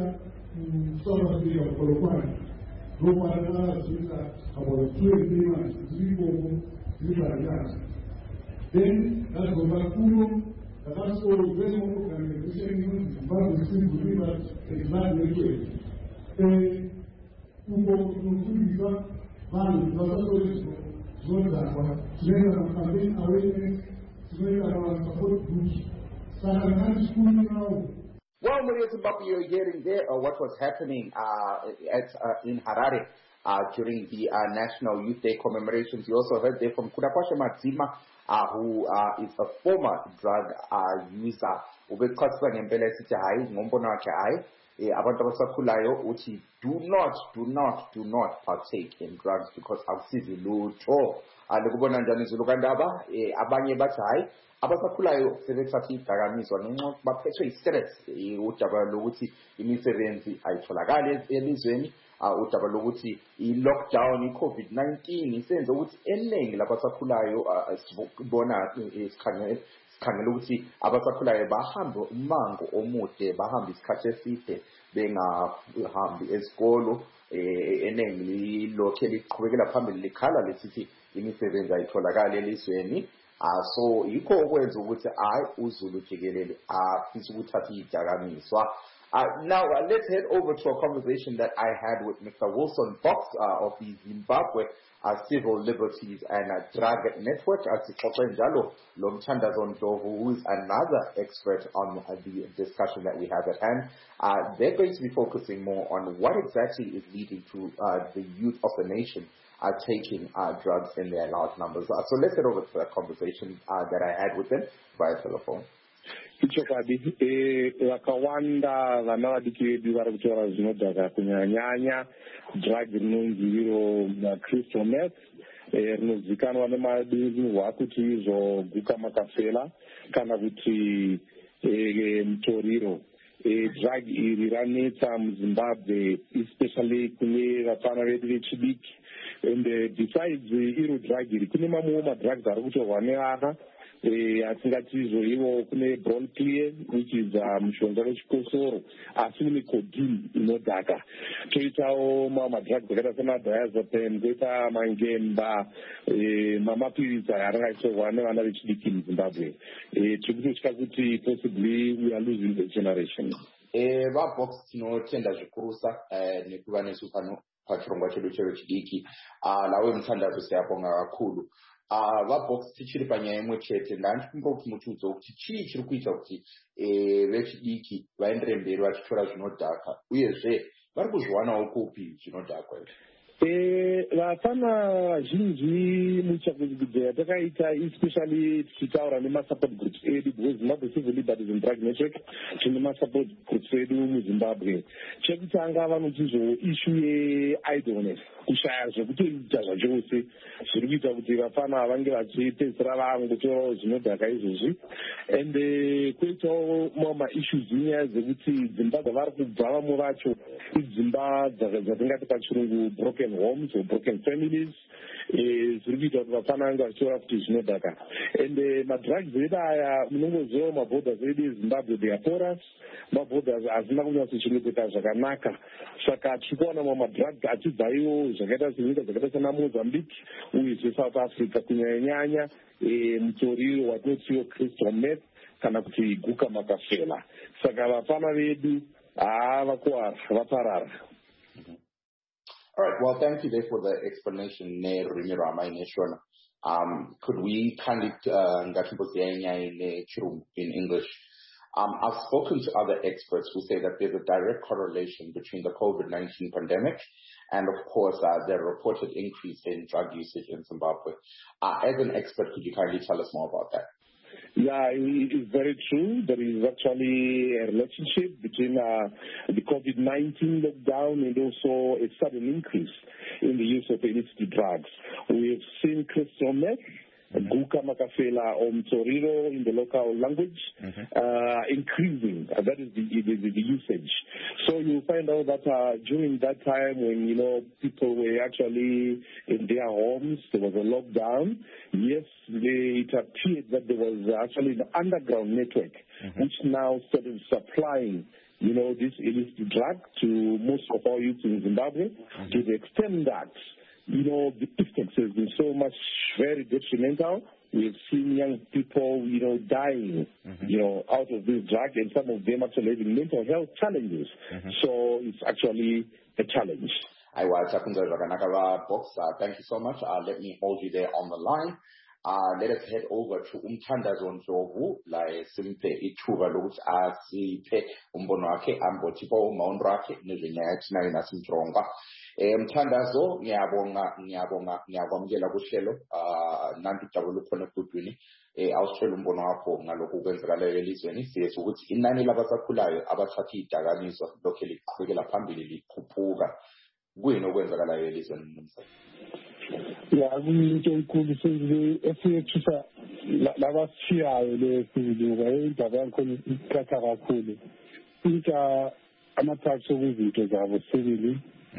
South Africa for a while. No matter about two or three months, three or four years. Then that's what I do. That's all very much organization, but we still believe that it's not the way. And to go to the value, not always not that one. Today I'm campaign awareness, today I'm support groups. So I'm not school now. Well, Maria Zimbabwe, you're hearing there uh, what was happening uh, at, uh, in Harare uh, during the uh, National Youth Day commemorations. You also heard there from Kudakwashe Madzima, uh, who uh, is a former drug uh, user. Ubexhaswa ngempela esithi hayi ngombono wakhe hayi abantu abasakhulayo uthi do not do not do not partake in drugs because akusizi lutho. Alikubona njani izulu kandaba abanye bathi hayi abasakhulayo sebethatha idakamizwa ngenxa baphethwe i-stress udaba lokuthi imisebenzi ayitholakali elizweni udaba lokuthi i-lockdown i-COVID nineteen isenze ukuthi eningi labasakhulayo sibona isikhangelo sikhangela ukuthi abasakhulayo bahambe umango omude bahambe isikhathi eside bengahambi esikolo eningi lilokhe liqhubekela phambili likhala lesithi imisebenzi ayitholakali elizweni. Uh, so yikho okwenza ukuthi hayi uZulu jikelele afisa ukuthatha idakamizwa. Uh, now uh, let's head over to a conversation that I had with Mister Wilson Fox uh, of the Zimbabwe uh, Civil Liberties and uh, Drug Network, who is another expert on uh, the discussion that we have at hand. Uh, they're going to be focusing more on what exactly is leading to uh, the youth of the nation are taking uh, drugs in their large numbers. Uh, so let's head over to that conversation uh, that I had with them via telephone. Ichokadi wakawanda vana vadiki vedu vari kutora zvinodhaka kunyanya drug rinonzi iro crystal meth rinozikanwa nemadunhu kuti izvo guka makafela kana kuti mutoriro. Drug iri ranetsa muZimbabwe, especially kune vafana vedu vechidiki. And uh, besides iro drug iri kune mamwewo madrugs ari kutorwa nevana atingatizo ivo kune bron clear which is mushonga wechikosoro asi mune codeine inodhaka. Toitawo madrugs akaita semadiazepam, koita mangemba, mamapirisi aya arangatorwa nevana vechidiki muZimbabwe. Tiri kutotya kuti possibly we are losing the generation. vaBox tinotenda zvikurusa nekuva nesu pano pachirongwa chedu chevechidiki lawe muthandazo siyabonga kakhulu. vaBox tichiri panyaya imwe chete ndandikumba kuti mutiudze kuti chii chiri kuita kuti vechidiki vaendere mberi vachitora zvinodhaka uyezve vari kuzviwanawo kupi zvinodhakwa izvi? vafana vazhinji muchakudzidza yatakaita especially tichitaura nemasupport groups edu because Zimbabwe Civil Liberties and Drug Network tine masupport groups edu muZimbabwe. Chekutanga vanotizvo issue yeidleness, kushaya zvekutoita zvachose zviri kuita kuti vafana vange vachipedzisira vangotorawo zvinodhaka izvozvi. And kwoitawo mamwe maissues nyaya dzekuti Zimbabwe vari kubva vamwe vacho idzimba dzatingati pachirungu broken homes or broken families. Zviri kuita kuti vafana vange vachitora futi zvinodhaka. And madrugs edu aya munongozivawo maborders edu eZimbabwe they are porous. Maborders hazina kunyatsochengeteka zvakanaka. Saka tiri kuona mamwe madrugs achibvaiwo zvakaita senyika dzakaita sana Mozambique uyezve South Africa kunyanya mutoriro watinotiwo crystal meth kana kuti guka makafela. Saka vafana vedu vakuwara vaparara. All right, well, thank you there for the explanation, Um, could we kindly uh, in English? Um, I've spoken to other experts who say that there's a direct correlation between the COVID nineteen pandemic and, of course, uh, the reported increase in drug usage in Zimbabwe. Uh, as an expert, could you kindly tell us more about that? Yeah, it is very true. There is actually a relationship between uh, the COVID nineteen lockdown and also a sudden increase in the use of illicit drugs. We have seen crystal meth, guka makafela or mtoriro in the local language, mm-hmm. uh, increasing. Uh, that is the, the, the, the usage. So you find out that uh, during that time when, you know, people were actually in their homes, there was a lockdown. Yes, they, it appeared that there was actually an underground network, mm-hmm. which now started supplying you know, this illicit drug to most of our youth in Zimbabwe, mm-hmm. to the extent that, you know, the effects has been so much very detrimental. We've seen young people, you know, dying, mm-hmm. you know, out of this drug, and some of them actually having mental health challenges. Mm-hmm. So it's actually a challenge. I was Box. Uh, thank you so much. Uh, let me hold you there on the line. Uh, let us head over to Umthandazo Ndlovu, la simpe ithuba lokuthi asiphe umbono wakhe ambothipo umawundo wakhe nezinyathi nayo nasimjonga. Eh Mthandazo ngiyabonga ngiyabonga ngiyakwamukela kuhlelo ah nanti ujabule khona ebudwini eh awusitshela umbono wakho ngalokho kwenzakalayo elizweni siyeza ukuthi inani labasakhulayo abathatha idakamizwa lokho liqhubekela phambili likhuphuka kuyini okwenzakalayo elizweni mnumzane. Ya kuyinto enkulu esiyethisa labashiyayo lesizuluka indaba yakhona ikhatha kakhulu intsha amathathu okuzinto zabo sibili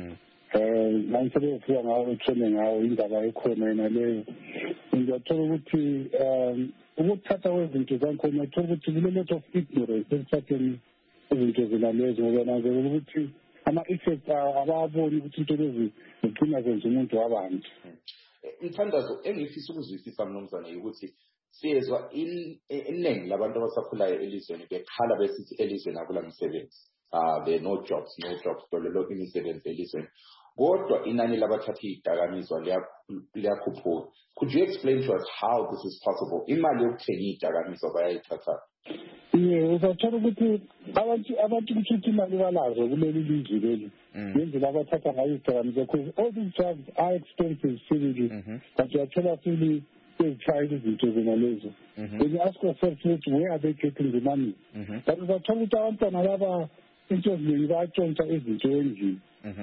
eh nangisebenzisa ngawo training ngawo indaba ekhona yena leyo ngiyathola ukuthi um ukuthatha kwezinto zakhona ngiyathola ukuthi kule lot of ignorance esithatheni izinto zinalezo ngoba nazo ukuthi ama-effects ababoni ukuthi into lezi zigcina zenza umuntu wabantu. Mthandazo engifisa ukuzwisisa mnumzane ukuthi siyezwa iningi labantu abasakhulayo elizweni bekhala besithi elizweni akula msebenzi. Uh, there are no jobs, no jobs, dololo imisebenzi elizweni. Kodwa inani labathatha idakamizwa liyakhuphuka. Could you explain to us how this is possible? Imali yokuthenga idakamizwa bayayithatha. Yeah, uzathola ukuthi abantu abantu ukuthi imali balazo kuleli lizwe leli. Ngendlela abathatha ngayo idakamizwa because all these drugs are expensive sibili. But uyathola futhi ezitshayela izinto zona lezo. When you ask yourself where are they getting the money? But uzathola ukuthi abantwana laba into eziningi bayatshontsha izinto endlini.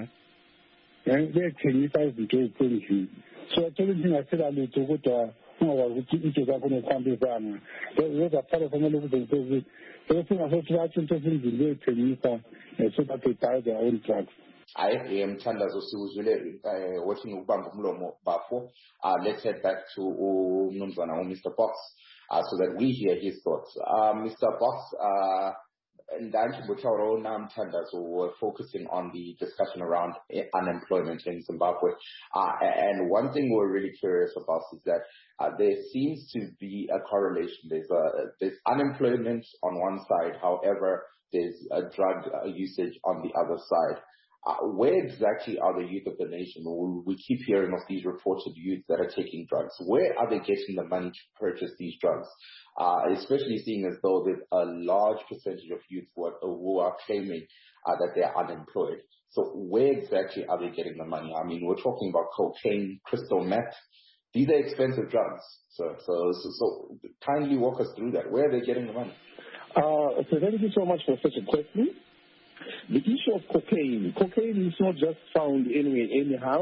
Bethengisa izinto ezisendlini. So athola ukuthi ngasela lutho kodwa ungakwazi ukuthi into zakho nokuhambisana. Uzathola fanele ukuthi sesingasothi batshontsha endlini bethengisa so that they buy their own drugs. I am Mthandazo siwuzwile watching ukubamba umlomo bafo. Uh, let's head back to umnumzana Mister Box uh, so that we hear his thoughts. Uh, Mister Box, uh, and Mthandazo were focusing on the discussion around unemployment in Zimbabwe. Uh, and one thing we're really curious about is that uh, there seems to be a correlation. There's, a, there's unemployment on one side, however, there's a drug usage on the other side. Uh, where exactly are the youth of the nation? We keep hearing of these reported youth that are taking drugs. Where are they getting the money to purchase these drugs? Uh, especially seeing as though there's a large percentage of youth who are, who are claiming uh, that they're unemployed. So where exactly are they getting the money? I mean, we're talking about cocaine, crystal meth. These are expensive drugs. So, so, so, so kindly walk us through that. Where are they getting the money? Uh, so thank you so much for such a question. The issue of cocaine, cocaine is not just found anywhere, anyhow.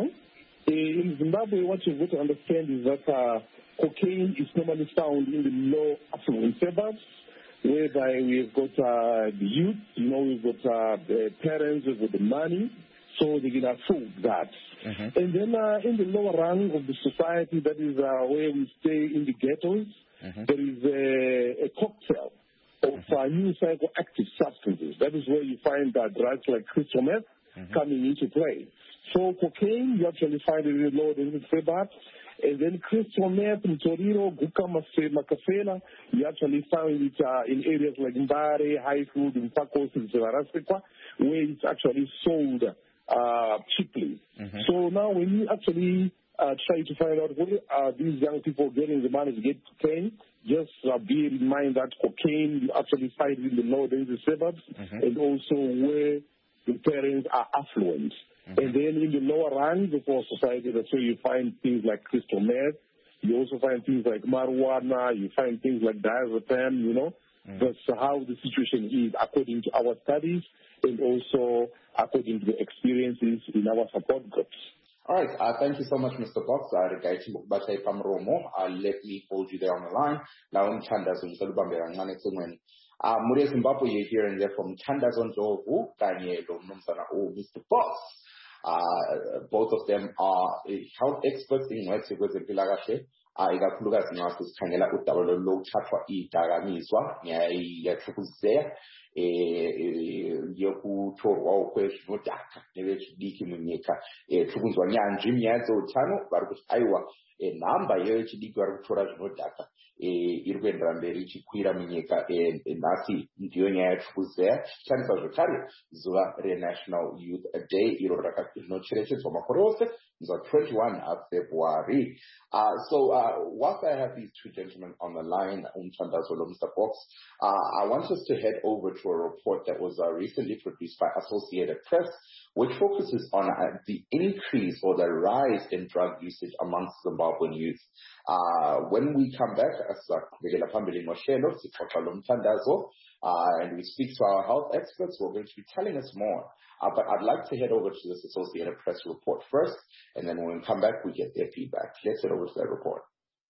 In Zimbabwe, what you've got to understand is that uh, cocaine is normally found in the low affluent suburbs, whereby we've got uh, the youth, you know, we've got uh, the parents, we've got the money, so they can afford that. Mm-hmm. And then uh, in the lower rung of the society, that is uh, where we stay in the ghettos, mm-hmm. there is a, a cocktail of uh, new psychoactive substances. That is where you find uh, drugs like crystal meth mm-hmm. coming into play. So cocaine, you actually find it in the lower density suburbs. And then crystal meth, Torino, Gukama, Makafela, you actually find it uh, in areas like Mbare, Highfield, in Pakos, in Zivarasekwa, where it's actually sold uh, cheaply. Mm-hmm. So now when you actually uh, try to find out where are these young people getting the money to get cocaine, just uh, bear in mind that cocaine you actually find in the lower density suburbs mm-hmm. and also where the parents are affluent. Mm-hmm. And then in the lower ranks of our society, that's where you find things like crystal meth. You also find things like marijuana. You find things like diazepam, you know. Mm-hmm. That's how the situation is according to our studies and also according to the experiences in our support groups. All right. Uh, thank you so much, Mister Box. Uh, uh, let me hold you there on the line. Now, in Mthandazo, uh, Mure Zimbabwe, you're hearing there from Mthandazo Ndlovu, Daniel, Mister Box. Uh, both of them are health experts in kwezempilakahle. Ikakhulukazi nxa sikhangela udaba lokuthathwa idakamizwa ngiyahlukuzeya yokuthorwa kwezvinodhaka nevechidiki munyika hlukunzwa nyanzvi nyaya dzeutano vari kuti aiwa nhamba yevechidiki vari kutora zvinodhaka iri kuendera mberi ichikwira munyika. Nhasi ndiyo nyaya yatikuzeya tichishandisa zvekare zuva reNational Youth Day iro rinocherechedzwa makore ose on twenty-first of February. Uh, so uh, whilst I have these two gentlemen on the line, Umthandazo, Mister Box, uh, I want us to head over to a report that was uh, recently produced by Associated Press, which focuses on uh, the increase or the rise in drug usage amongst Zimbabwean youth. Uh, when we come back, as uh, and we speak to our health experts, we're going to be telling us more. Uh, but I'd like to head over to this Associated Press report first, and then when we come back, we get their feedback. Let's head over to that report.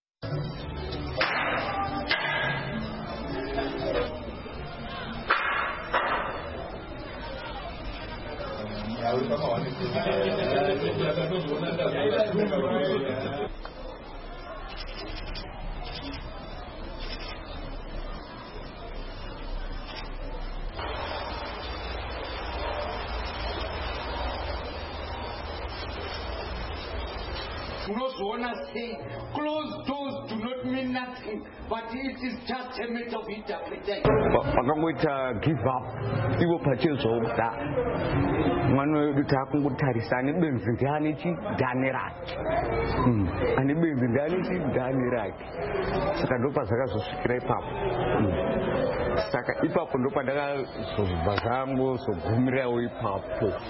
Closed doors do not mean nothing, but it is just a matter of interpretation. I'm going to give up. You will purchase all that. One way to talk about Tarisani, Benzinganity, Danirak. And it means Danity, Danirak. Sakadupa Saka scrape up. Saka Ipa Pundupada, so Bazambo, so Gumra, we pop.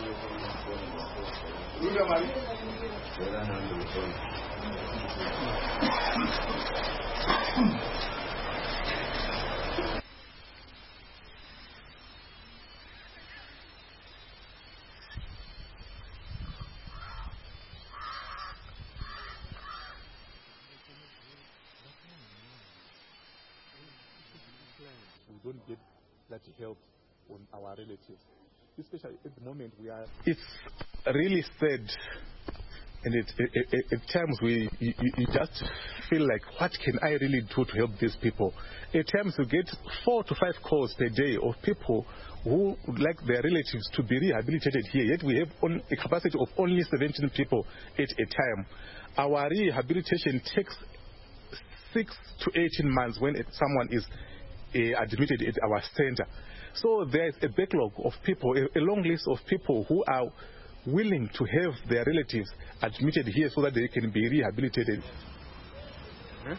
We don't get that help on our relatives. Especially at the moment we are... It's really sad. And it, it, it, at times we you, you just feel like, what can I really do to help these people? At times you get four to five calls per day of people who would like their relatives to be rehabilitated here. Yet we have on, a capacity of only seventeen people at a time. Our rehabilitation takes six to eighteen months when it, someone is uh, admitted at our center. So there's a backlog of people, a, a long list of people who are willing to have their relatives admitted here so that they can be rehabilitated. Huh?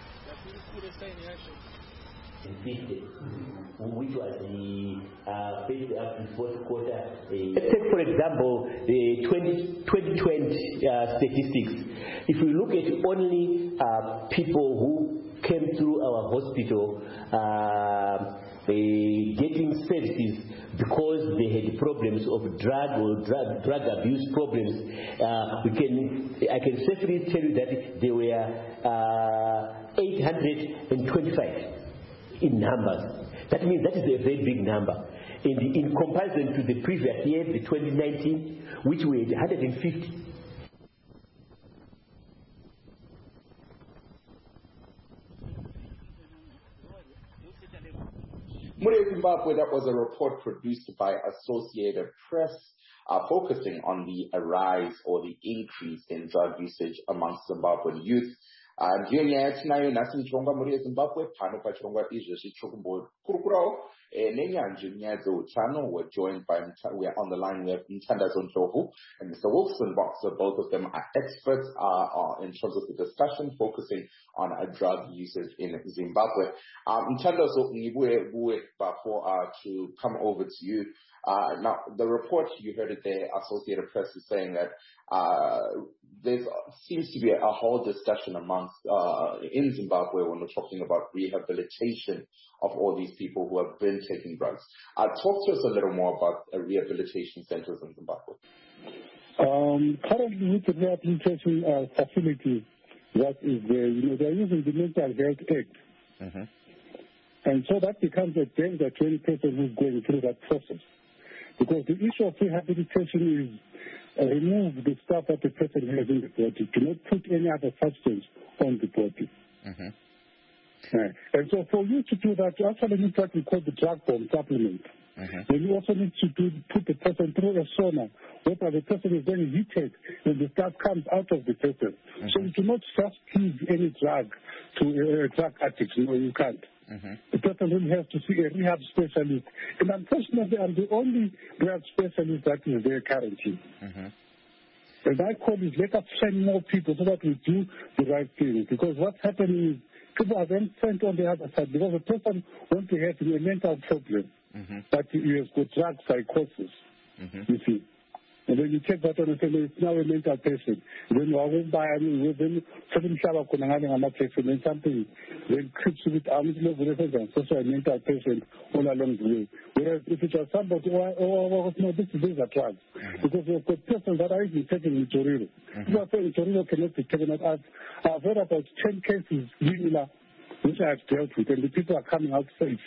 Which was the uh, based up in fourth quarter. Uh, Let's take, for example, the twenty twenty uh, statistics. If we look at only uh, people who came through our hospital uh, uh, getting services because they had problems of drug or drug, drug abuse problems, uh, we can I can safely tell you that there were uh, eight hundred twenty-five in numbers. That means that is a very big number. In, the, in comparison to the previous year, the twenty nineteen, which were one hundred fifty. Mure Zimbabwe, that was a report produced by Associated Press uh, focusing on the rise or the increase in drug usage amongst Zimbabwean youth. Ndiyo nyaya tinayo nhasi muchirongwa muri yeZimbabwe pano pachirongwa izvi zvichikurukurawo nenyanzvi nyaya dzeutano. We're joined by, we are on the line, we have Mthandazo Ndlovu and Mister Wilson Boxer. Both of them are experts uh, uh, in terms of the discussion focusing on uh, drug usage in Zimbabwe. Um, Mthandazo, ngibuye buye before uh, to come over to you. Uh, now, the report, you heard it there, Associated Press is saying that uh, there seems to be a, a whole discussion amongst, uh, in Zimbabwe when we're talking about rehabilitation of all these people who have been taking drugs. Uh, talk to us a little more about uh, rehabilitation centers in Zimbabwe. Um, currently, with the rehabilitation uh, facilities, that is there, you know, they're using the Mental Health Act. Mm-hmm. And so that becomes a danger to any person who's going through that process. Because the issue of rehabilitation is uh, remove the stuff that the person has in the body. Do not put any other substance on the body. Mm-hmm. Uh, and so for you to do that, you actually need what we call the drug bomb supplement. Mm-hmm. Then you also need to do, put the person through a sauna, where the person is then heated and the stuff comes out of the person. Mm-hmm. So you do not just give any drug to a, a drug addict. No, you can't. Mm-hmm. The person will have to see a rehab specialist. And unfortunately, I'm the only rehab specialist that is there currently. Mm-hmm. And my call is let us send more people so that we do the right thing. Because what's happening is people are then sent on the other side because the person wants to have a mental problem, mm-hmm. but he has got drug psychosis, mm-hmm. you see. And then you take that on and say, it's now a mental patient. Then I won't buy any, then something shallow and something then creeps with arms level residence, also a mental patient all along the way. Whereas if it was somebody, oh, oh, no, this is a drug. Mm-hmm. Because we've got persons that are even taken in Torino. Mm-hmm. People are saying Torino cannot be taken at us. I've heard about ten cases, similar, which I have dealt with, and the people are coming out safe.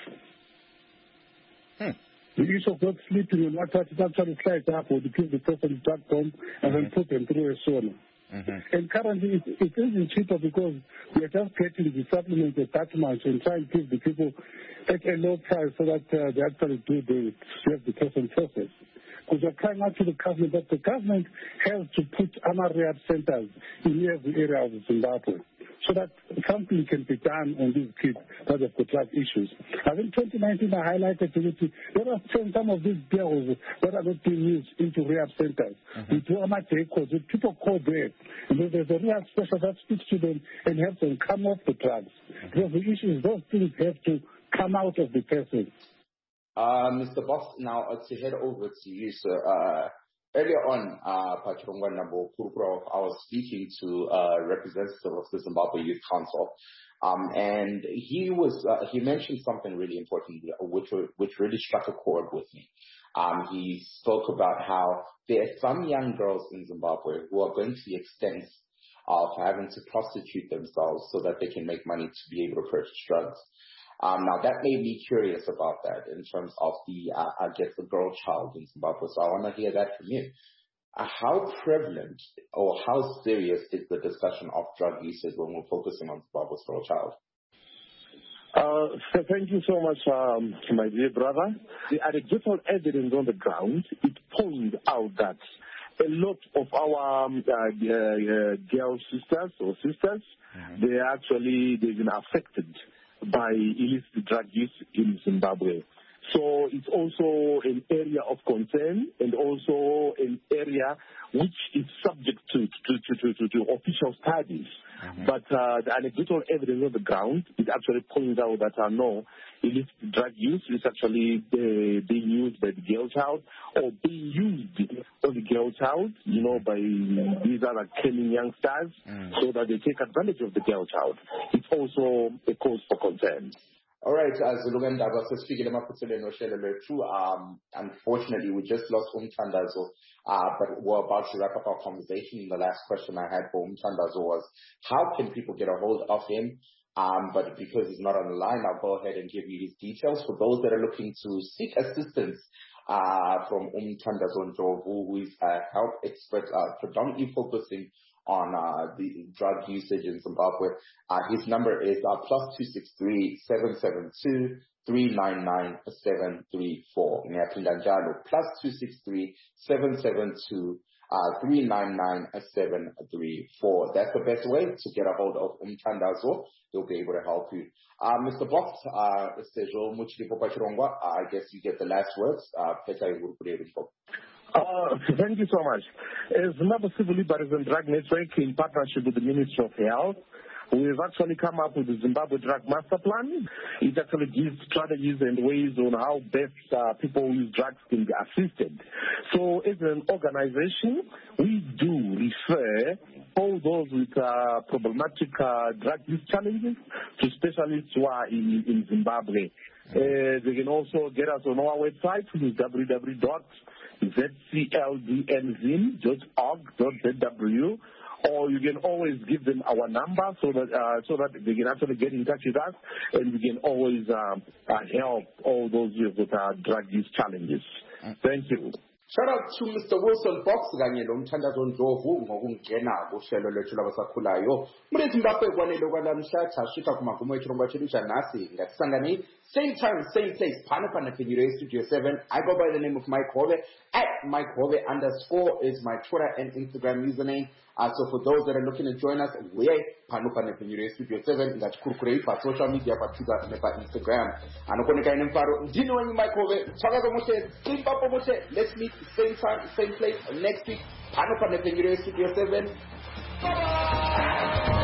Hmm. The issue of not sleeping and what is actually slides up or the give the person drug bomb and then put them through a sauna. Mm-hmm. And currently it, it isn't cheaper because we are just getting the supplements at that much and trying to give the people at a low price so that uh, they actually do the save the person process. Because we're crying out to the government that the government has to put AMA rehab centers in every area of Zimbabwe so that something can be done on these kids that have got drug issues. I think twenty nineteen I highlighted to let us send some of these girls that are not being used into rehab centers. Mm-hmm. We do AMA day codes. People call there. And then there's a rehab specialist that speaks to them and helps them come off the drugs. Mm-hmm. Because the issue is those things have to come out of the person. Uh, Mister Boss, now uh, to head over to you, sir. Uh, earlier on, uh, Pachirongwa Nabo Kurupro, I was speaking to a representative of the Zimbabwe Youth Council, um, and he was uh, he mentioned something really important, which which really struck a chord with me. Um, he spoke about how there are some young girls in Zimbabwe who are going to the extent of having to prostitute themselves so that they can make money to be able to purchase drugs. Um, now, that made me curious about that in terms of the, uh, I guess, the girl child in Zimbabwe. So I want to hear that from you. Uh, how prevalent or how serious is the discussion of drug usage when we're focusing on Zimbabwe's girl child? Uh, so thank you so much, um, my dear brother. The anecdotal evidence on the ground, it points out that a lot of our um, uh, uh, girl sisters or sisters, mm-hmm. they actually, they've been affected by illicit drug use in Zimbabwe. So it's also an area of concern and also an area which is subject to, to, to, to, to official studies. Mm-hmm. But uh, the anecdotal evidence on the ground, it actually points out that uh, no, illicit drug use is actually uh, being used by the girl child or being used on the girl child, you know, by these other cunning youngsters mm. so that they take advantage of the girl child. It's also a cause for concern. All right, as Luganda was speaking about true, um, unfortunately, we just lost Umthandazo, uh, but we're about to wrap up our conversation. The last question I had for Umthandazo was, how can people get a hold of him? Um, but because he's not on the line, I'll go ahead and give you his details for those that are looking to seek assistance uh, from Umthandazo Ndlovu, who is a health expert, uh, predominantly focusing on uh, the drug usage in Zimbabwe. Uh, his number is uh, plus two six three seven seven two three nine nine seven three four. Plus two six three seven seven two three nine nine seven three four. That's the best way to get a hold of Umthandazo. They'll be able to help you. Uh, Mister Box, uh, I guess you get the last words. Uh, Uh, thank you so much. As Zimbabwe Civil Liberties and Drug Network, in partnership with the Ministry of Health, we've actually come up with the Zimbabwe Drug Master Plan. It actually gives strategies and ways on how best uh, people who use drugs can be assisted. So as an organization, we do refer all those with uh, problematic uh, drug use challenges to specialists who are in, in Zimbabwe. Uh, they can also get us on our website, which is w w w dot z c l d n zim dot org dot z w, or you can always give them our number so that uh, so that they can actually get in touch with us, and we can always uh, uh, help all those with uh, drug use challenges. Thank you. Shout out to Mister Wilson Box kanye lo Mthandazo Ndlovu ngokungena kuhlelo lethu labasakhulayo. Muri Zimbabwe kwanele kwalamhla shika kumagumo ethu ngwachilisha nasi ngatisangani same time same place Panapa Video Studio seven. I go by the name of Mike Hove at Mike Hove underscore is my Twitter and Instagram username. Uh, so for those that are looking to join us, we're Panapa Video Studio seven. That's Kurkure for social media, for Twitter and for Instagram. And I'm going to go Mfaro. Do you know any Mike Hove? Let's meet same time, same place next week. Panapa Video Studio seven. Bye-bye.